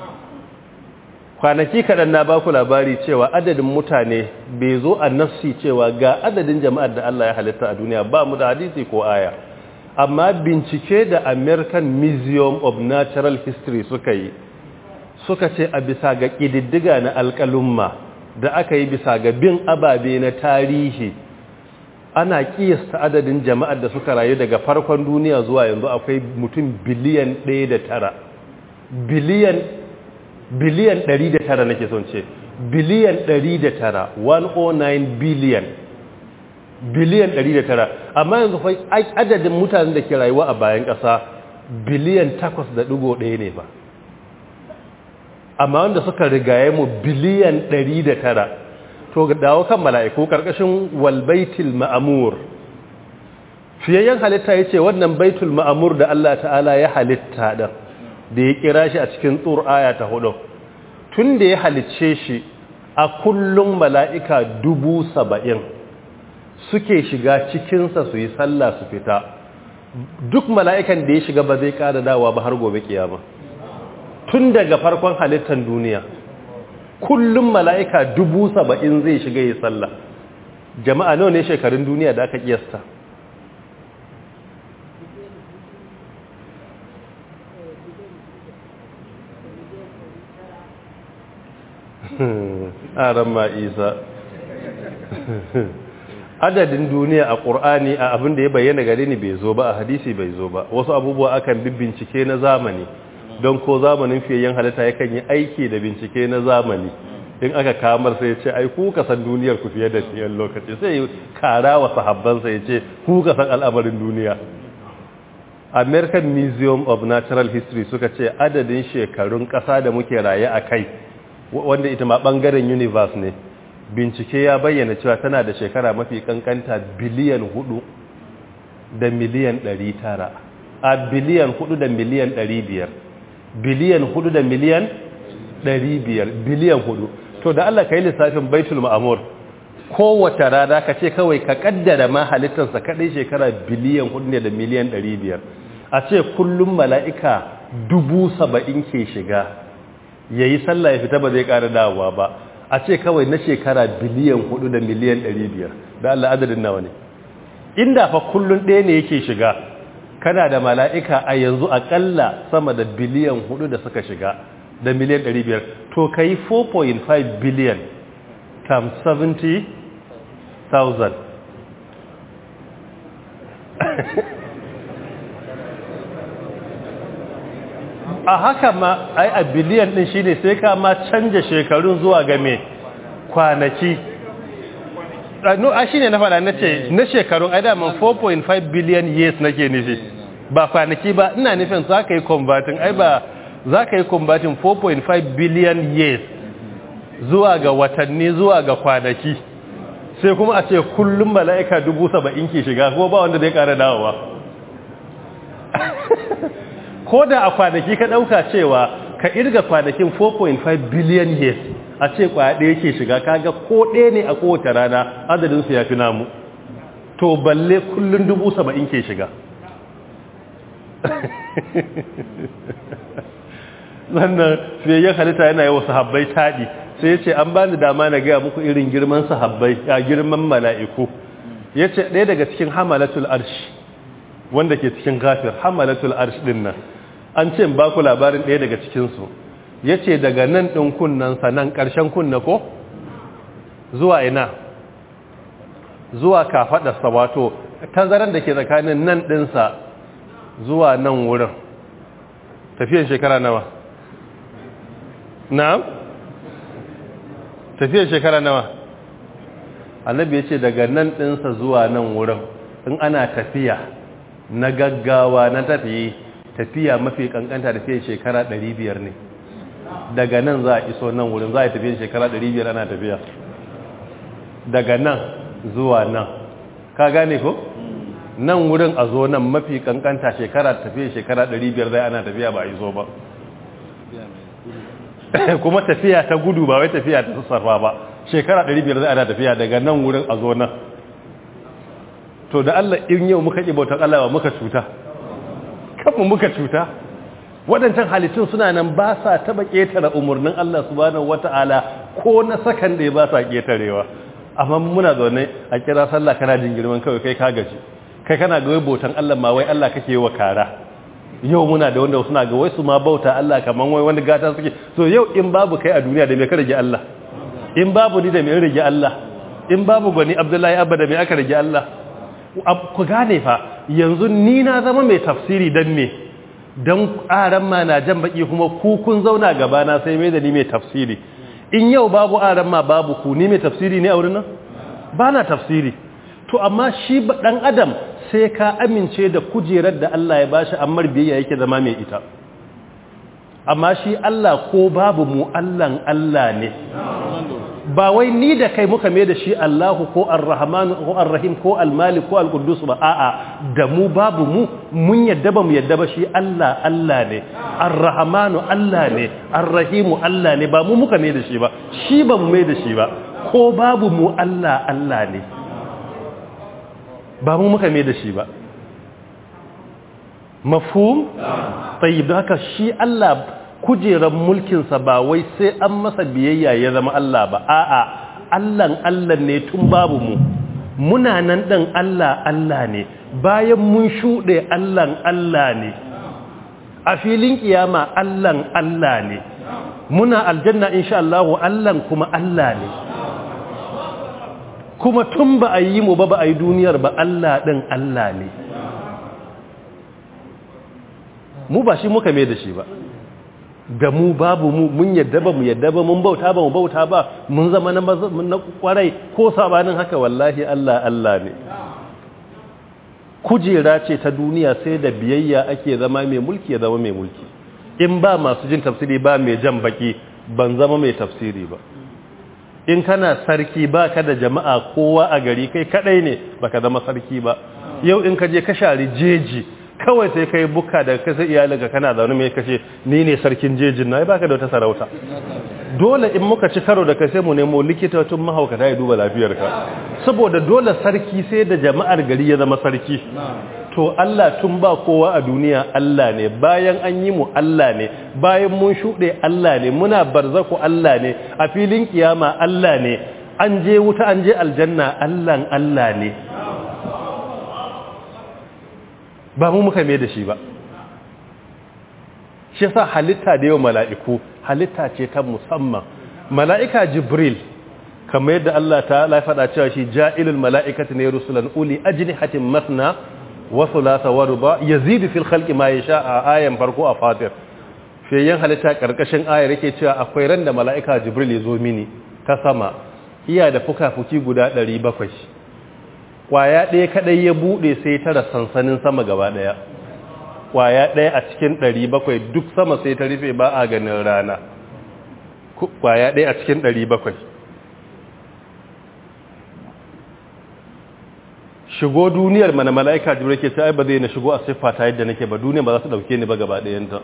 kwanaki kadan na baku labari cewa adadin mutane bai zo a nassi cewa ga adadin jama'ar da Allah ya halitta a duniya ba mu da hadisi ko aya amma bincike da American Museum of Natural History suka yi suka ce a bisa ga kididdiga na alƙalumma da aka yi bisa ga bin ababe na tarihi ana kiyasta adadin jama'ar da suka rayu daga farkon duniya zuwa yanzu akwai mutum biliyan ɗaya da tara biliyan biliyan ɗari da tara nake son ce biliyan ɗari da tara one oh nine billion biliyan ɗari da tara amma yanzu fa adadin mutanen da ke rayuwa a bayan ƙasa biliyan takwas da ɗigo ɗaya ne ba amma wanda suka rigaye mu biliyan ɗari da tara to dawo kan mala'iku karkashin wal baitul ma'mur fiyayyen halitta yace wannan baitul ma'mur da Allah ta'ala ya halitta da da ya kira shi a cikin tur aya ta hudu tun da ya halicce shi a kullum mala'ika dubu saba'in suke shiga cikinsa su yi sallah su fita duk mala'ikan da ya shiga ba zai ƙara dawa ba har gobe kiyama tun daga farkon halittar duniya kullum mala'ika dubu saba'in zai shiga yi sallah jama'a nawa ne shekarun duniya da aka kiyasta aran ma isa adadin duniya a ƙur'ani a abin da ya bayyana gare ni bai zo ba a hadisi bai zo ba wasu abubuwa akan bincike na zamani don ko zamanin fiyayyen halitta yakan yi aiki da bincike na zamani in aka kamar sai ya ce ai ku ka san duniyar ku fiye da fiyen lokaci sai kara wa sahabbansa ya ce ku ka san al'amarin duniya American Museum of Natural History suka ce adadin shekarun ƙasa da muke raye a kai wanda ita ma ɓangaren universe ne bincike ya bayyana cewa tana da shekara mafi kankanta biliyan hudu da miliyan ɗari tara a biliyan hudu da miliyan ɗari biyar biliyan hudu da miliyan ɗari biyar biliyan hudu to da Allah ka yi lissafin baitul ma'amur kowace rana ka ce kawai ka kaddara ma halittarsa kadai shekara biliyan hudu ne da miliyan ɗari biyar a ce kullum mala'ika dubu saba'in ke shiga ya yi sallah ya fita ba zai ƙara dawowa ba a ce kawai na shekara biliyan hudu da miliyan ɗari biyar da Allah adadin nawa ne inda fa kullum ɗaya ne yake shiga kana da mala'ika a yanzu aƙalla sama da biliyan hudu da suka shiga da miliyan ɗari biyar to ka yi four point five billion times seventy thousand a haka ma ai a biliyan din shine sai ka ma canja shekarun zuwa ga me kwanaki no a shine na fara nace na shekarun ai da man four point five billion years nake nufi ba kwanaki ba ina nufin za ka yi converting ai ba za ka yi converting four point five billion years zuwa ga watanni zuwa ga kwanaki sai kuma a ce kullum mala'ika dubu saba'in ke shiga kuma ba wanda zai ƙara dawowa ko da a kwanaki ka ɗauka cewa ka irga kwanakin four point five billion years a ce kwaya ɗaya ke shiga kaga ko ɗaya ne a kowace rana adadinsu ya fi namu to balle kullum dubu saba'in ke shiga sannan fiyayyen halitta yana yi wa sahabbai taɗi sai ya ce an ba ni dama na gaya muku irin girman sahabbai a girman mala'iku ya ce ɗaya daga cikin hamalatul arshi wanda ke cikin gafir hamalatul arshi ɗin nan an ce ba ku labarin ɗaya daga cikinsu ya ce daga nan ɗin kunnansa nan ƙarshen kunna ko zuwa ina zuwa kafaɗarsa wato tazaran da ke tsakanin nan ɗinsa zuwa nan wurin tafiyan shekara nawa na'am tafiyan shekara nawa annabi ya ce daga nan ɗinsa zuwa nan wurin in ana tafiya na gaggawa na tafiye tafiya mafi kankanta da fiye shekara ɗari biyar ne daga nan za a iso nan wurin za a tafiye shekara ɗari biyar ana tafiya daga nan zuwa nan ka gane ko nan wurin a zo nan mafi kankanta shekara tafiye shekara ɗari biyar zai ana tafiya ba a iso ba kuma tafiya ta gudu ba wai tafiya ta sassarfa ba shekara ɗari biyar zai ana tafiya daga nan wurin a zo nan to da Allah in yau muka ƙi bautar Allah ba muka cuta kanmu muka cuta waɗancan halittun suna nan ba sa taɓa ƙetare umarnin Allah subhanahu wata'ala ko na sakan da ba sa ƙetarewa amma muna zaune a kira sallah kana jin girman kawai kai ka gaji kai kana ga wai bautan Allah ma wai Allah kake wa kara yau muna da wanda suna ga wai su ma bauta Allah kaman wai wani gata suke so yau in babu kai a duniya da me ka rage Allah in babu ni da me rage Allah in babu gani Abdullahi Abba da me aka rage Allah ku gane fa yanzu ni na zama mai tafsiri dan me dan aran ma na jan baki kuma ku kun zauna gaba na sai mai da ni mai tafsiri in yau babu aran ma babu ku ni mai tafsiri ne a wurin nan ba na tafsiri to amma shi dan adam sai ka amince da kujerar da Allah ya bashi ammar biyayya yake zama mai ita amma shi Allah ko babu mu Allahn Allah ne ba wai ni da kai muka mai da shi Allahu ko Ar-Rahman ko Ar-Rahim ko Al-Malik ko Al-Quddus ba a'a da mu babu mu mun yadda ba mu yadda ba shi Allah Allah ne Ar-Rahmanu Allah ne Ar-Rahimu Allah ne ba mu muka mai da shi ba shi ba mu mai da shi ba ko babu mu Allah Allah ne ba mu muka mai da shi ba mafhum tayyib da haka shi Allah kujerar mulkinsa ba wai sai an masa biyayya ya zama Allah ba a'a Allahn Allah ne tun babu mu muna nan dan Allah Allah ne bayan mun shuɗe Allahn Allah ne a filin kiyama Allahn Allah ne muna aljanna insha Allah Allahn kuma Allah ne kuma tun ba a yi mu ba ba a yi duniyar ba Allah ɗin Allah ne mu ba shi muka mai da shi ba da mu babu mu mun yadda ba mu yadda ba mun bauta ba mu bauta ba mun zama na na kwarai ko sabanin haka wallahi Allah Allah ne kujera ce ta duniya sai da biyayya ake zama mai mulki ya zama mai mulki in ba masu jin tafsiri ba mai jan baki ban zama mai tafsiri ba in kana sarki ba ka da jama'a kowa a gari kai kadai ne baka zama sarki ba yau in ka je ka shari jeji kawai sai kai buka da kasa iyalinka kana zaune mai kace ni ne sarkin jejin na baka da wata sarauta dole in muka ci karo da kai sai mu nemo likitocin mahaukata ya duba lafiyarka saboda dole sarki sai da jama'ar gari ya zama sarki to Allah tun ba kowa a duniya Allah ne bayan an yi mu Allah ne bayan mun shuɗe Allah ne muna barzaku Allah ne a filin kiyama Allah ne an je wuta an je aljanna Allahn Allah ne ba mu muka mai da shi ba shi yasa halitta da yau mala'iku halitta ce ta musamman mala'ika Jibril kamar yadda Allah ta'ala ya faɗa cewa shi ja'ilul mala'ikati ne rusulan uli ajnihatin masna wa thulatha wa ruba yazidu fil khalqi ma yasha a ayan farko a Fatir fiyayen halitta karkashin ayar yake cewa akwai ran da mala'ika Jibril ya zo mini ta sama iya da fuka-fuki guda ɗari bakwai kwaya ɗaya kadai ya bude sai tara sansanin sama gaba ɗaya kwaya ɗaya a cikin ɗari bakwai duk sama sai ta rufe ba a ganin rana kwaya ɗaya a cikin ɗari bakwai shigo duniyar mana mala'ika jibril ke ta ai ba zai na shigo a siffa ta yadda nake ba duniya ba za su dauke ni ba gaba ɗayanta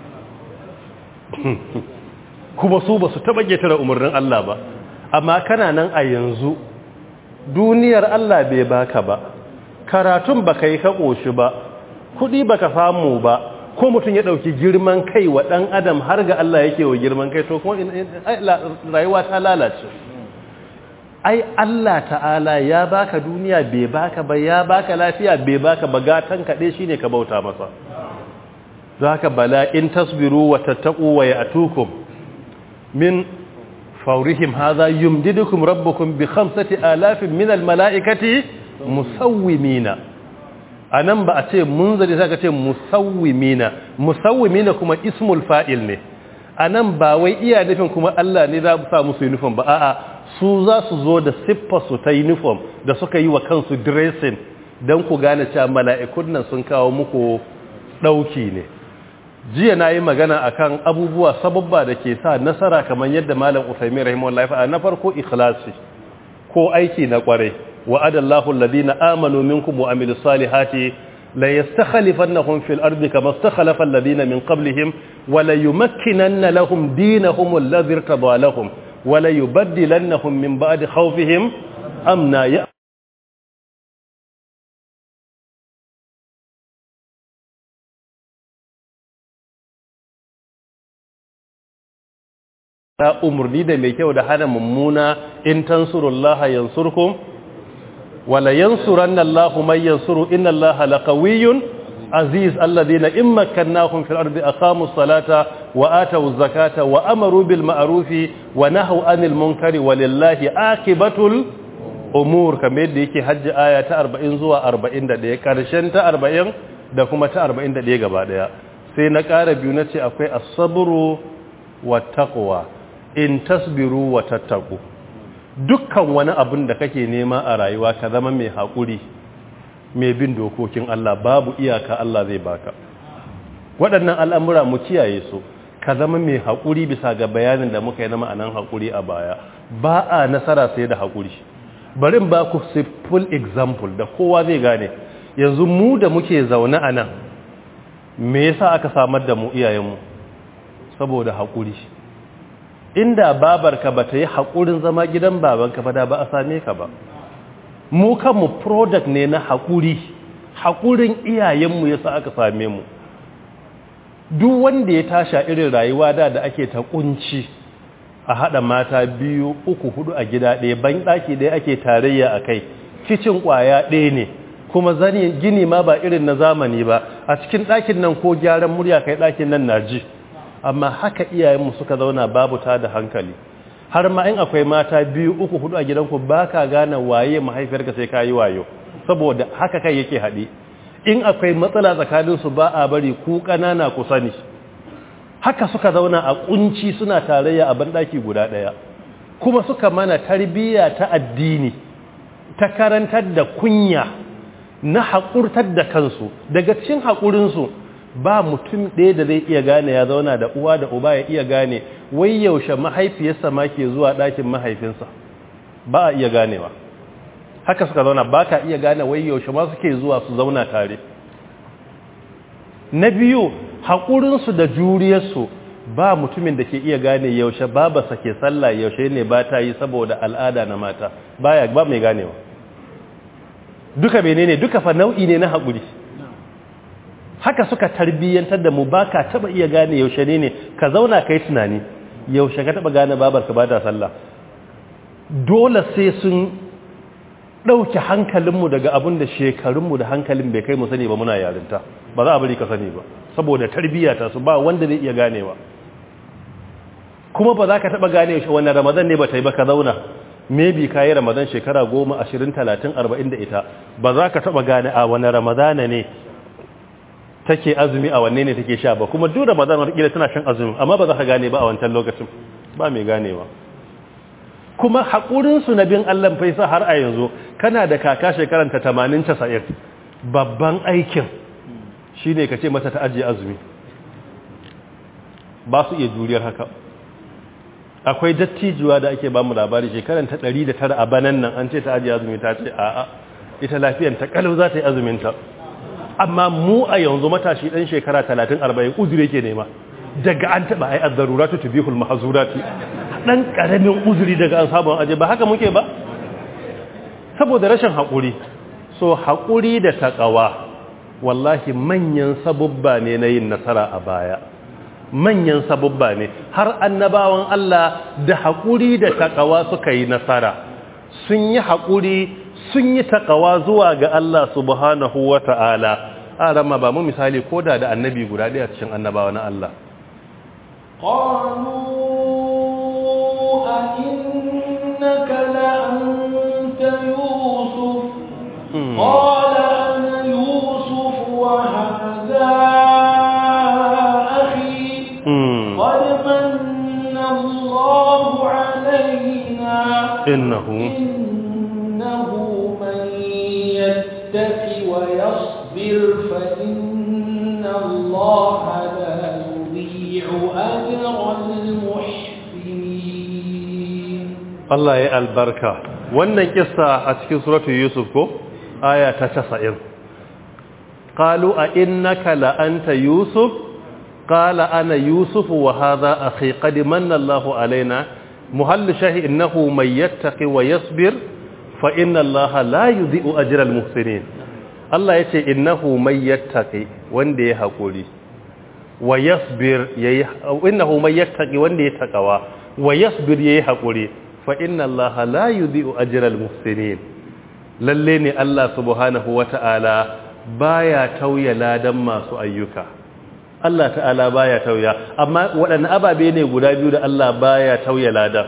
kuma su ba su taɓa ƙetare umarnin Allah ba amma kana nan a yanzu duniyar Allah bai baka ba karatun baka yi ka ƙoshi ba kuɗi baka samu ba ko mutum ya ɗauki girman kai wa ɗan adam har ga Allah yake wa girman kai to kuma rayuwa ta lalace ai Allah ta'ala ya baka duniya bai baka ba ya baka lafiya bai baka ba gatan kaɗai shine ka bauta masa zaka bala in tasbiru wa tattaqu wa ya'tukum min fawrihim hadha yumdidukum rabbukum bi khamsati alafin min al mala'ikati musawwimina anan ba a ce munzari saka ce musawwimina musawwimina kuma ismul fa'il ne anan ba wai iya nufin kuma Allah ne za mu sa musu uniform ba a'a su za su zo da siffarsu ta uniform da suka yi wa kansu dressing don ku gane cewa mala'ikun nan sun kawo muku ɗauki ne jiya na yi magana akan abubuwa sababba da ke sa nasara kamar yadda malam Uthaymeen rahimahullah fa'a na farko ikhlasi ko aiki na kwarai wa'adallahu alladhina amanu minkum wa amilus salihati la yastakhlifannahum fil ardi kama istakhlafa alladhina min qablihim wa la yumakkinanna lahum dinahum alladhi irtada lahum wala yubaddilannahum min ba'di khawfihim amna ya ta umurni da mai kyau da hana mummuna in tansurullaha yansurkum wala yansuranna Allahu man yansuru inna Allaha laqawiyyun aziz alladhina in makkannahum fil ardi aqamus salata wa atawuz zakata wa amaru bil ma'rufi wa nahaw anil munkari walillahi aqibatul umur kamar yadda yake hajji aya ta arba'in zuwa arba'in da ɗaya karshen ta arba'in da kuma ta arba'in da ɗaya gaba ɗaya sai na ƙara biyu nace akwai as-sabru wat taqwa in tasbiru wa tattaqu dukkan wani abin da kake nema a rayuwa ka zama mai haƙuri mai bin dokokin Allah babu iyaka Allah zai baka waɗannan al'amura mu kiyaye su ka zama mai haƙuri bisa ga bayanin da muka yi na ma'anan haƙuri a baya ba a nasara sai da haƙuri bari ba ku simple example da kowa zai gane yanzu mu da muke zaune a nan me yasa aka samar da mu iyayenmu saboda haƙuri inda babarka ba ta yi haƙurin zama gidan babanka ba da ba a same ka ba mu kanmu product ne na haƙuri haƙurin iyayenmu yasa aka same mu duk wanda ya tasha irin rayuwa da da ake ta kunci a haɗa mata biyu uku hudu a gida ɗaya ban ɗaki ɗaya ake tarayya a kai kicin ƙwaya ɗaya ne kuma zani gini ma ba irin na zamani ba a cikin ɗakin nan ko gyaran murya kai ɗakin nan na ji amma haka iyayenmu suka zauna babu ta da hankali har ma in akwai mata biyu uku hudu a gidanku ba ka gane waye mahaifiyarka sai ka yi wayo saboda haka kai yake haɗe in akwai matsala tsakaninsu ba a bari ku ƙanana ku sani haka suka zauna a kunci suna tarayya a banɗaki guda ɗaya kuma suka mana tarbiyya ta addini ta karantar da kunya na haƙurtar da kansu daga cikin haƙurinsu ba mutum ɗaya da zai iya gane ya zauna da uwa da uba ya iya gane wai yaushe mahaifiyarsa ma ke zuwa ɗakin mahaifinsa ba a iya ganewa haka suka zauna ba ka iya gane wai yaushe ma suke zuwa su zauna tare. Na biyu haƙurinsu da juriyarsu ba mutumin da ke iya gane yaushe babarsa ke sallah yaushe ne ba ta yi saboda al'ada na mata baya ba mai ganewa. Duka menene duka fa nau'i ne na haƙuri. Haka suka tarbiyyantar da mu ba ka taɓa iya gane yaushe ne ne ka zauna kai tunani yaushe ka taɓa gane babarka ba ta sallah. Dole sai sun ɗauke hankalinmu daga abin da shekarunmu da hankalin bai kai mu sani ba muna yarinta ba za a bari ka sani ba saboda tarbiyyata su ba wanda zai iya ganewa. Kuma ba za ka taɓa gane shi wani ramadan ne ba ta yi ba ka zauna maybe ka yi ramadan shekara goma ashirin talatin arba'in da ita ba za ka taɓa gane a wani ramadana ne take azumi a wanne ne take sha ba kuma duk ramadan wata tana shan azumi amma ba za ka gane ba a wancan lokacin ba mai ganewa. Kuma haƙurinsu na bin Allah faisa har a yanzu kana da kaka shekaranta tamanin casa'in babban aikin shi ne ka ce mata ta ajiye azumi ba su iya juriyar haka. Akwai dattijuwa da ake ba mu labari shekaranta ɗari da tara a banan nan an ce ta ajiye azumi ta ce a'a ita lafiyanta kalau za ta yi azuminta amma mu a yanzu matashi ɗan shekara talatin arba'in uzuri yake nema daga an taɓa ai azzaruratu tubihul mahzurati dan karamin uzuri daga an samu aje ba haka muke ba saboda rashin haƙuri. So haƙuri da taqwa wallahi manyan sabubba ne na yin nasara a baya manyan sabubba ne har annabawan Allah da haƙuri da taqwa suka yi nasara sun yi haƙuri sun yi taqwa zuwa ga Allah subhanahu wata'ala. a rama ba mu misali koda da annabi guda ɗaya cikin annabawa na Allah. قالوا أئنك لأنت يوسف قال أنا يوسف وهذا أخي قد من الله علينا إنه إنه من يتق ويصبر فإن الله لا Allah ya albarka. Wannan kissa a cikin suratu Yusuf ko aya ta casa'in. Qalu a innaka la anta Yusuf qala ana Yusuf wa hadha akhi qad manna Allahu alaina muhallu shahi innahu may yattaqi wa yasbir fa inna Allaha la yudhi'u ajra al-muhsinin. Allah yace innahu may yattaqi wanda ya hakuri wa yasbir yayi innahu may yattaqi wanda ya takawa wa yasbir yayi hakuri fa inna allaha la yudhi'u ajra al-muhsinin. Lalle ne Allah subhanahu wata'ala baya tauya ladan masu ayyuka. Allah ta'ala baya tauya amma waɗanne ababe ne guda biyu da Allah baya tauya ladan.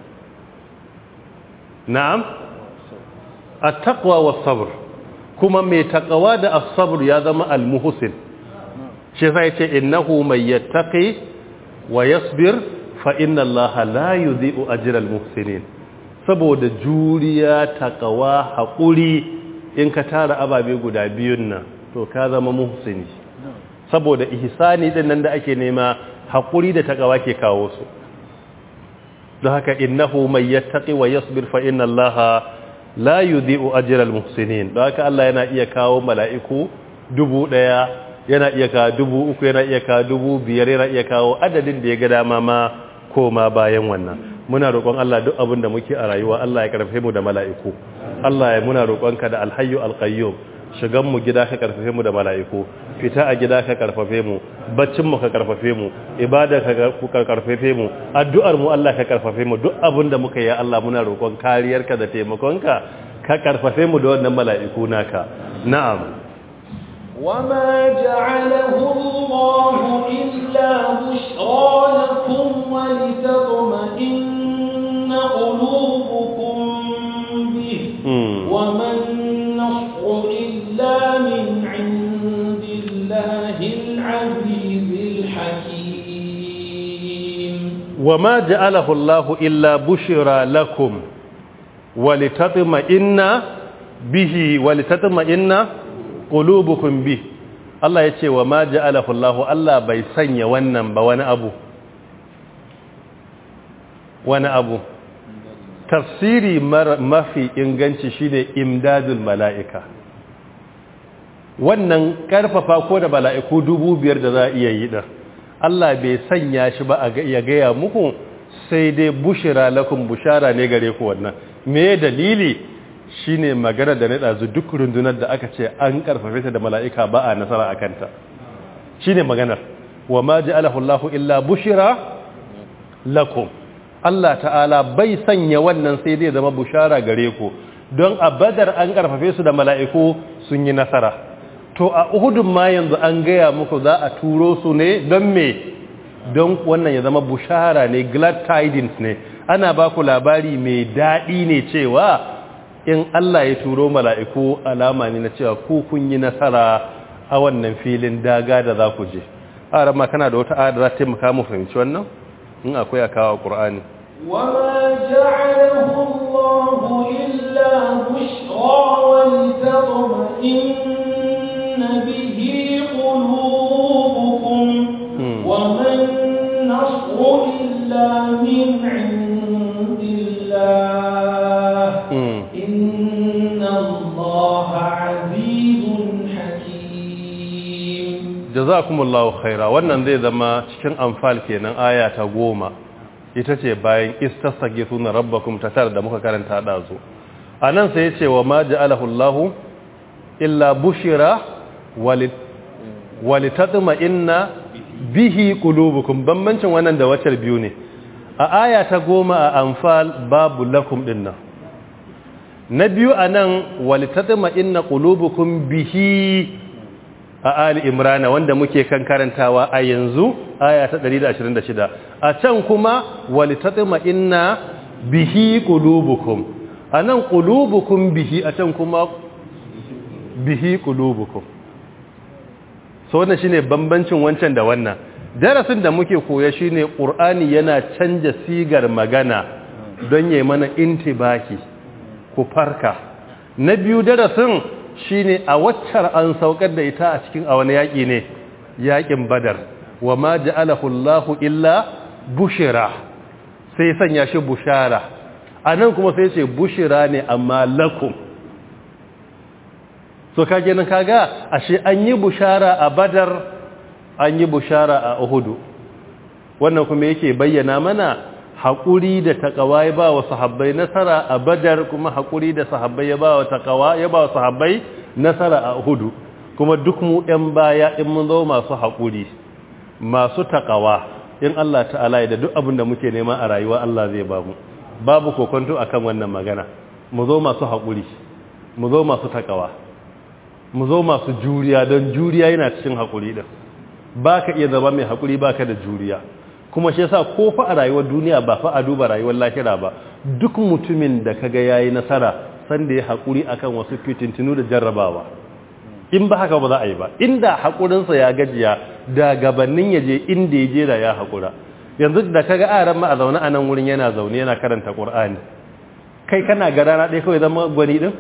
Na'am at-taqwa was-sabr kuma mai taqwa da as-sabr ya zama al-muhsin. Shi sai ce innahu may yattaqi wa yasbir fa inna allaha la yudhi'u ajra al-muhsinin. Saboda juriya taqwa haƙuri in ka tara ababe guda biyun nan to ka zama muhsini. Saboda ihsani din nan da ake nema haƙuri da taqwa ke kawo su. Don haka innahu may yattaqi wa yasbir fa inna allaha la yudhi'u ajra al-muhsinin. Don haka Allah yana iya kawo mala'iku dubu ɗaya yana iya kawo dubu uku yana iya kawo dubu biyar yana iya kawo adadin da ya ga dama ma koma bayan wannan. Muna roƙon Allah duk abin da muke a rayuwa Allah ya karfafe mu da mala'iku. Allah ya muna roƙonka da alhayyu alqayyum shigan mu gida ka karfafe mu da mala'iku, fita a gida ka karfafe mu, baccin mu ka karfafe mu, ibada ka karfafe mu, addu'ar mu Allah ka karfafe mu. Duk abin da muka yi ya Allah muna roƙon kariyarka da taimakonka ka karfafe mu da wannan mala'iku naka. Na'am. وما جعله الله إلا بشرى لكم ولتطمئن قلوبكم به وما النصر إلا من عند الله العزيز الحكيم. وما جعله الله إلا بشرى لكم ولتطمئن به ولتطمئن qulubukum bi. Allah ya ce wa ma ja'alahu Allah Allah bai sanya wannan ba wani abu wani abu tafsiri mafi inganci shine imdadul mala'ika wannan karfafa ko da mala'iku dubu biyar da za a iya yi da Allah bai sanya shi ba a ya gaya muku sai dai bushira lakum bushara ne gare ku wannan me dalili shine magana da na dazu duk rundunar da aka ce an karfafe ta da mala'ika ba a nasara akan ta shine maganar wa ma ja'alahu Allahu illa bushira lakum Allah ta'ala bai sanya wannan sai dai zama bushara gare ku don a Badar an karfafe su da mala'iku sun yi nasara to a Uhudun ma yanzu an gaya muku za a turo su ne don me don wannan ya zama bushara ne glad tidings ne ana ba ku labari mai daɗi ne cewa in Allah ya turo mala'iku alama ne na cewa ku kun yi nasara a wannan filin daga da za ku je a rama kana da wata adara taimaka mu fahimci wannan in akwai a kawo ƙur'ani وما جعله الله إلا بشرى ولتطمئن به قلوبكم وما النصر إلا من عند الله إن الله عزيز حكيم جزاكم الله خيرا wannan zai zama cikin anfal kenan aya ta goma ita ce bayan istastaghithuna rabbakum tatar da muka karanta dazu anan sai yace wa ma ja'alahu Allahu illa bushira walitatma'inna bihi qulubukum bambancin wannan da wacar biyu ne a aya ta goma a anfal babu lakum dinna na biyu anan walitatma'inna qulubukum bihi a Ali Imrana wanda muke kan karantawa a yanzu aya ta ɗari da ashirin da shida a can kuma walitatma inna bihi qulubukum anan qulubukum bihi a can kuma bihi qulubukum so wannan shine bambancin wancan da wannan darasin da muke koya shine Qur'ani yana canja sigar magana don yayi mana intibaki ku farka na biyu darasin shine a waccar an saukar da ita a cikin a wani yaƙi ne yaƙin Badar wa ma ja'alahu Allahu illa bushira sai sanya shi bushara anan kuma sai ce bushira ne amma lakum so kage nan kaga ashe an yi bushara a Badar an yi bushara a Uhud wannan kuma yake bayyana mana haƙuri da taƙawa ya ba wa sahabbai nasara a Badar kuma haƙuri da sahabbai ya ba wa taƙawa ya ba wa sahabbai nasara a Uhud kuma duk mu ɗan baya in mun zo masu haƙuri masu taƙawa in Allah ta'ala ya da duk abin da muke nema a rayuwa Allah zai ba mu babu kokonto akan wannan magana mu zo masu haƙuri mu zo masu taƙawa mu zo masu juriya don juriya yana cikin haƙuri din baka iya zama mai haƙuri baka da juriya kuma shi yasa ko fa a rayuwar duniya ba fa a duba rayuwar lahira ba duk mutumin da kaga yayi nasara san da ya hakuri akan wasu fitintunu da jarrabawa in ba haka ba za a yi ba inda hakurin sa ya gajiya da gabanin yaje inda yaje da ya hakura yanzu da kaga aran ma a zaune a nan wurin yana zaune yana karanta Qur'ani kai kana ga rana dai kawai zama gwani din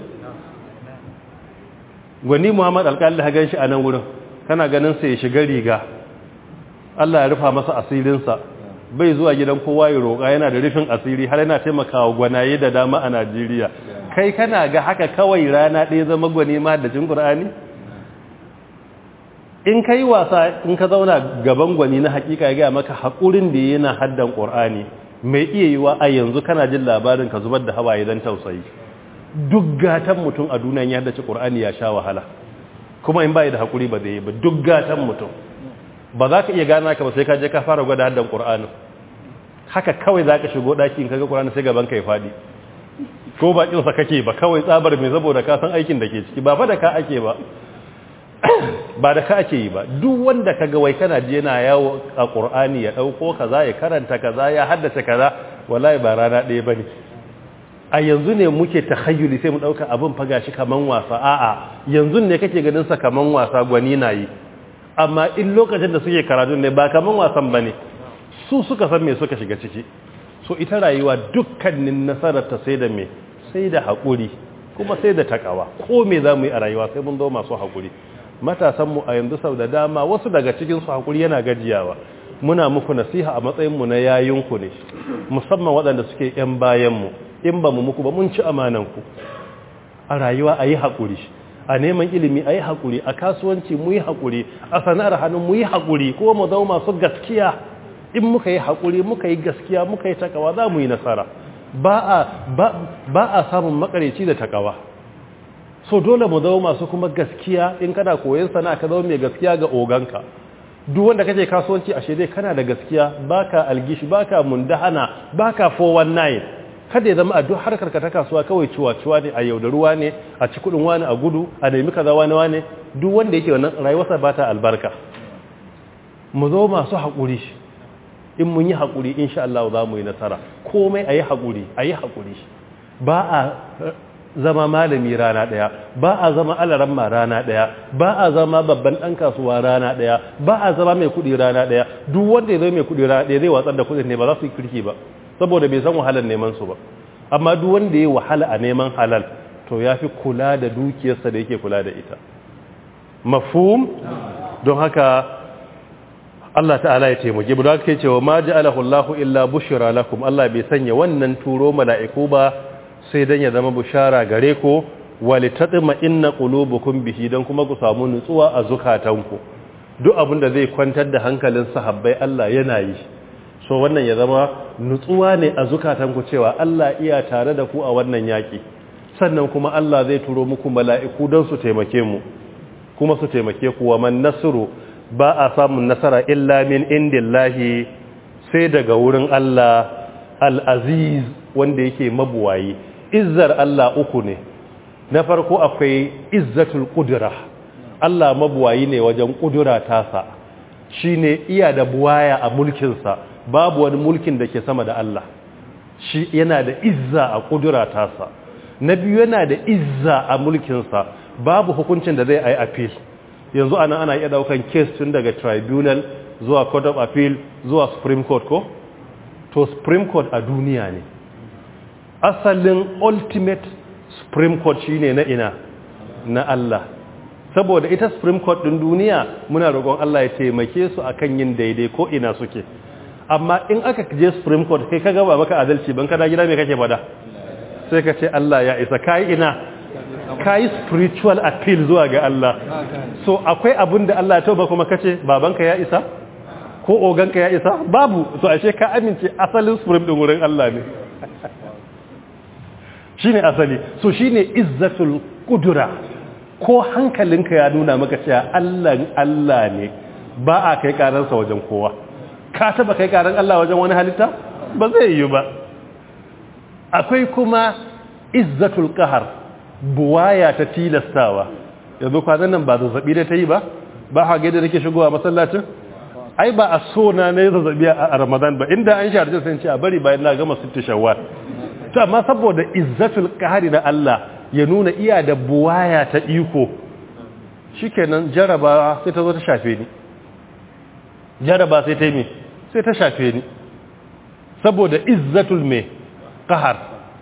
gwani Muhammad alƙali ha ganshi a nan wurin kana ganin sa ya shiga riga Allah ya rufa masa asirinsa bai zuwa gidan kowa ya roƙa yana da rufin asiri har yana taimakawa gwanaye da dama a Najeriya kai kana ga haka kawai rana ɗaya zama gwani ma da jin Qur'ani in kai wasa in ka zauna gaban gwani na hakika ya ga maka hakurin da yana haddan Qur'ani mai iya yiwa a yanzu kana jin labarin ka zubar da hawaye dan tausayi duk gatan mutum a duniya ya haddace Qur'ani ya sha wahala kuma in bai da hakuri ba zai yi ba duk gatan mutum ba za ka iya gana ka ba sai ka je ka fara gwada haddan Qur'ani haka kawai za ka shigo ɗaki in kaga Qur'ani sai gaban ka ya faɗi ko ba kinsa kake ba kawai tsabar mai saboda ka san aikin da ke ciki ba fa da ka ake ba ba da ka ake yi ba duk wanda kaga wai kana je yana yawo a Qur'ani ya dauko kaza ya karanta kaza ya haddace kaza wallahi ba rana ɗaya bane a yanzu ne muke takhayyuli sai mu dauka abin faga shi kaman wasa a'a yanzu ne kake ganin sa kaman wasa gwani na yi amma in lokacin da suke karatu ne ba kaman wasan bane su suka san me suka shiga ciki so ita rayuwa dukkanin nasarar ta sai da me sai da hakuri kuma sai da takawa ko me zamu yi a rayuwa sai mun zo masu hakuri matasanmu a yanzu sau da dama wasu daga cikinsu haƙuri yana gajiyawa. Muna muku nasiha a matsayinmu na yayinku ne, musamman waɗanda suke ‘yan bayanmu, in ba mu muku ba mun ci amananku. A rayuwa a yi haƙuri, a neman ilimi a yi haƙuri, a kasuwanci mu yi haƙuri, a sana'ar hannu mu yi haƙuri, ko mu zama masu gaskiya. In muka yi haƙuri, muka yi gaskiya, muka yi takawa, za mu yi nasara. Ba a, ba, ba a samun makareci da takawa. So dole mu zama masu kuma gaskiya. In kana koyon sana'a ka zama mai gaskiya ga oganka. Duk wanda kake kasuwanci a shedai kana da gaskiya, baka algishi, baka mundahana, baka four one nine. Kada ya zama a duk harkar ka ta kasuwa kawai ciwa-ciwa ne, a yaudaruwa ne, a ci kudin wani a gudu, a nemi kaza wani wane. Duk wanda yake wannan rayuwarsa ba ta albarka. Mu zo masu haƙuri. In mun yi haƙuri insha Allah za mu yi nasara. Komai a yi haƙuri, a yi haƙuri. Ba a zama malami rana ɗaya, ba a zama alaramma rana ɗaya, ba a zama babban ɗan kasuwa rana ɗaya, ba a zama mai kuɗi rana ɗaya. Duk wanda ya zama mai kuɗi rana ɗaya zai watsar da kuɗin ne, ba za su yi kirki ba, saboda bai san wahalar neman su ba. Amma duk wanda ya wahala a neman halal to ya fi kula da dukiyarsa da yake kula da ita. Mafhum? Don haka Allah ta'ala ya taimake mu. Don haka yake cewa ma ja'alahu Allahu illa bushra lakum. Allah bai sanya wannan turo mala'iku ba sai dan ya zama bushara gare ku, walitatma inna qulubukum bihi, dan kuma ku samu nutsuwa a zukatanku. Duk abin da zai kwantar da hankalin sahabbai Allah yana yi. So wannan ya zama nutsuwa ne a zukatanku cewa Allah iya tare da ku a wannan yaki. Sannan kuma Allah zai turo muku mala'iku don su taimake mu, kuma su taimake ku. Wa man nasru, ba a samun nasara illa min indillahi, sai daga wurin Allah al-aziz wanda yake mabuwayi. Izzar Allah uku ne. Na farko akwai izzatul qudra. Allah mabuwayi ne wajen kudura tasa. Shine iya da buwaya a mulkin sa. Babu wani mulkin da ke sama da Allah. Shi yana da izza a kudura tasa. Na biyu yana da izza a mulkin sa. Babu hukuncin da zai yi appeal. Yanzu anan ana iya daukan case tun daga tribunal zuwa court of appeal zuwa supreme court ko? To supreme court a duniya ne. Asalin ultimate supreme court shine na ina, na Allah. Saboda ita supreme court din duniya muna roƙon Allah ya taimake su akan yin daidai ko ina suke. Amma in aka je supreme court kai kaga ba maka adalci ban kada gida me kake fada? Sai ka ce Allah ya isa, kai ina, kai spiritual appeal zuwa ga Allah. So akwai abin da Allah ya tauba kuma kace babanka ya isa ko oganka ya isa? Babu. So ashe ka amince asalin supreme din wurin Allah ne. Shine asali. So shine izzatul qudra. Ko hankalinka ya nuna maka cewa Allah Allah ne, ba a kai karansa wajen kowa. Ka taba kai karan Allah wajen wani halitta? Ba zai yi ba. Akwai kuma izzatul qahar, buwaya ta tilastawa. Yanzu kwanan nan ba zazzabi da ta yi ba? Ba ha ga da nake shigowa masallacin? Ai ba a so na ne zazzabi a Ramadan ba, inda an sharje sai ce a bari bayan na gama sittu Shawwal. To amma saboda izzatul qahari na Allah ya nuna iya da buwaya ta iko, shikenan jaraba sai ta zo ta shafe ni. Jaraba sai ta yi sai ta shafe ni. Saboda izzatul me qahar.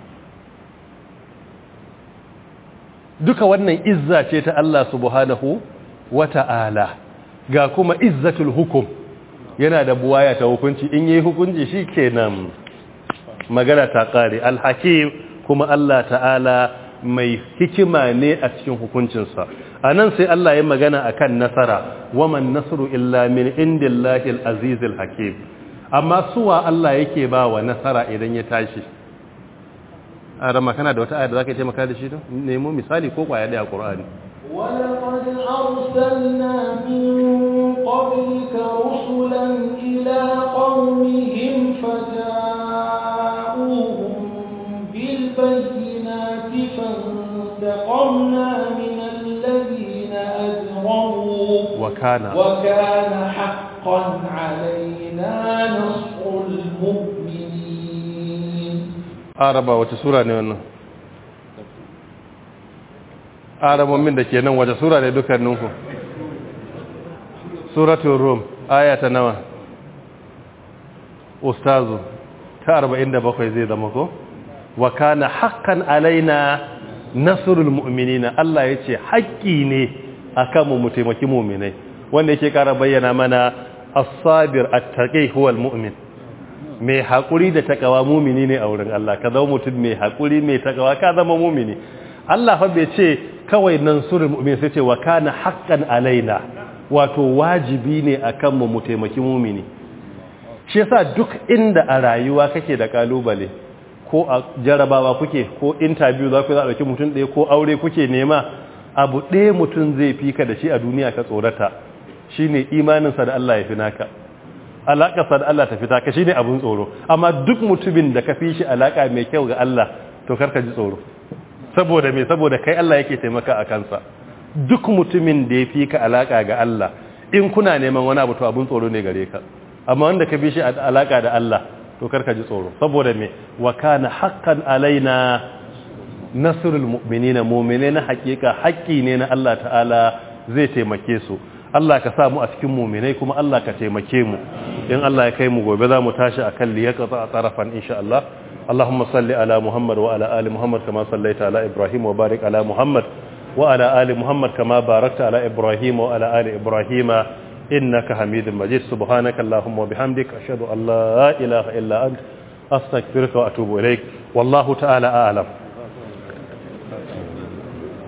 Duka wannan izza ce ta Allah subhanahu wata'ala. Ga kuma izzatul hukum, yana da buwaya ta hukunci, in yi hukunci shikenan magana ta kare. Al-hakim, kuma Allah ta'ala mai hikima ne a cikin hukuncinsa. A nan sai Allah ya magana akan nasara, waman nasru illa min indillahi al-azizil hakim. Amma suwa Allah yake ba wa nasara idan ya tashi? A rama kana da wata ayar da zaka yi maka da shi don nemo misali ko kwaya daya a Qur'ani. ولقد أرسلنا من قبلك رسلا إلى قومهم فجاءوهم بالبينات فانتقمنا من الذين أجرموا وكان وكان حقا علينا نصر المؤمنين. Araba wace sura ne wannan? Arabomin da ke nan wace sura ne dukkaninku? Suratul Rum, aya ta nawa? Ustazu, ta arba'in da bakwai zai zama ko? Wa kana haqqan alaina nasrul mu'minina. Allah yace haƙƙi ne akan mu mu taimaki mu'minai wanda yake ƙara bayyana mana as-sabir at-taqi huwa al-mu'min mai haƙuri da takawa mumini ne a wurin Allah ka zama mutum mai haƙuri mai takawa ka zama mumini Allah fa bai ce kawai nan surul mu'min sai ce wa kana haqqan alaina wato wajibi ne akan mu mu taimaki mumini shi yasa duk inda a rayuwa kake da kalubale ko a jarabawa kuke ko interview za ku za a dauki mutum ɗaya ko aure kuke nema abu ɗaya mutum zai fika da shi a duniya ka tsorata shine imaninsa da Allah ya fi naka alaƙarsa da Allah ta fita ka shi ne abin tsoro amma duk mutumin da ka fi shi alaƙa mai kyau ga Allah to karka ji tsoro saboda me saboda kai Allah yake taimaka a kansa duk mutumin da ya fi ka alaƙa ga Allah in kuna neman wani abu to abin tsoro ne gare ka amma wanda ka fi shi alaƙa da Allah to karka ji tsoro saboda me wa kana haqqan alaina nasrul mu'minina mu'minina haƙiƙa haƙƙi ne na Allah ta'ala zai taimake su Allah ka sa mu a cikin mu'minai kuma Allah ka taimake mu in Allah ya kai mu gobe za mu tashi akan liyaqata a tarafan insha Allah Allahumma salli ala Muhammad wa ala ali Muhammad kama sallaita ala Ibrahim wa barik ala Muhammad wa ala ali Muhammad kama barakta ala Ibrahim wa ala ali Ibrahim innaka Hamidum Majid subhanaka Allahumma wa bihamdika ashhadu an la ilaha illa anta astaghfiruka wa atubu ilaik wallahu ta'ala a'lam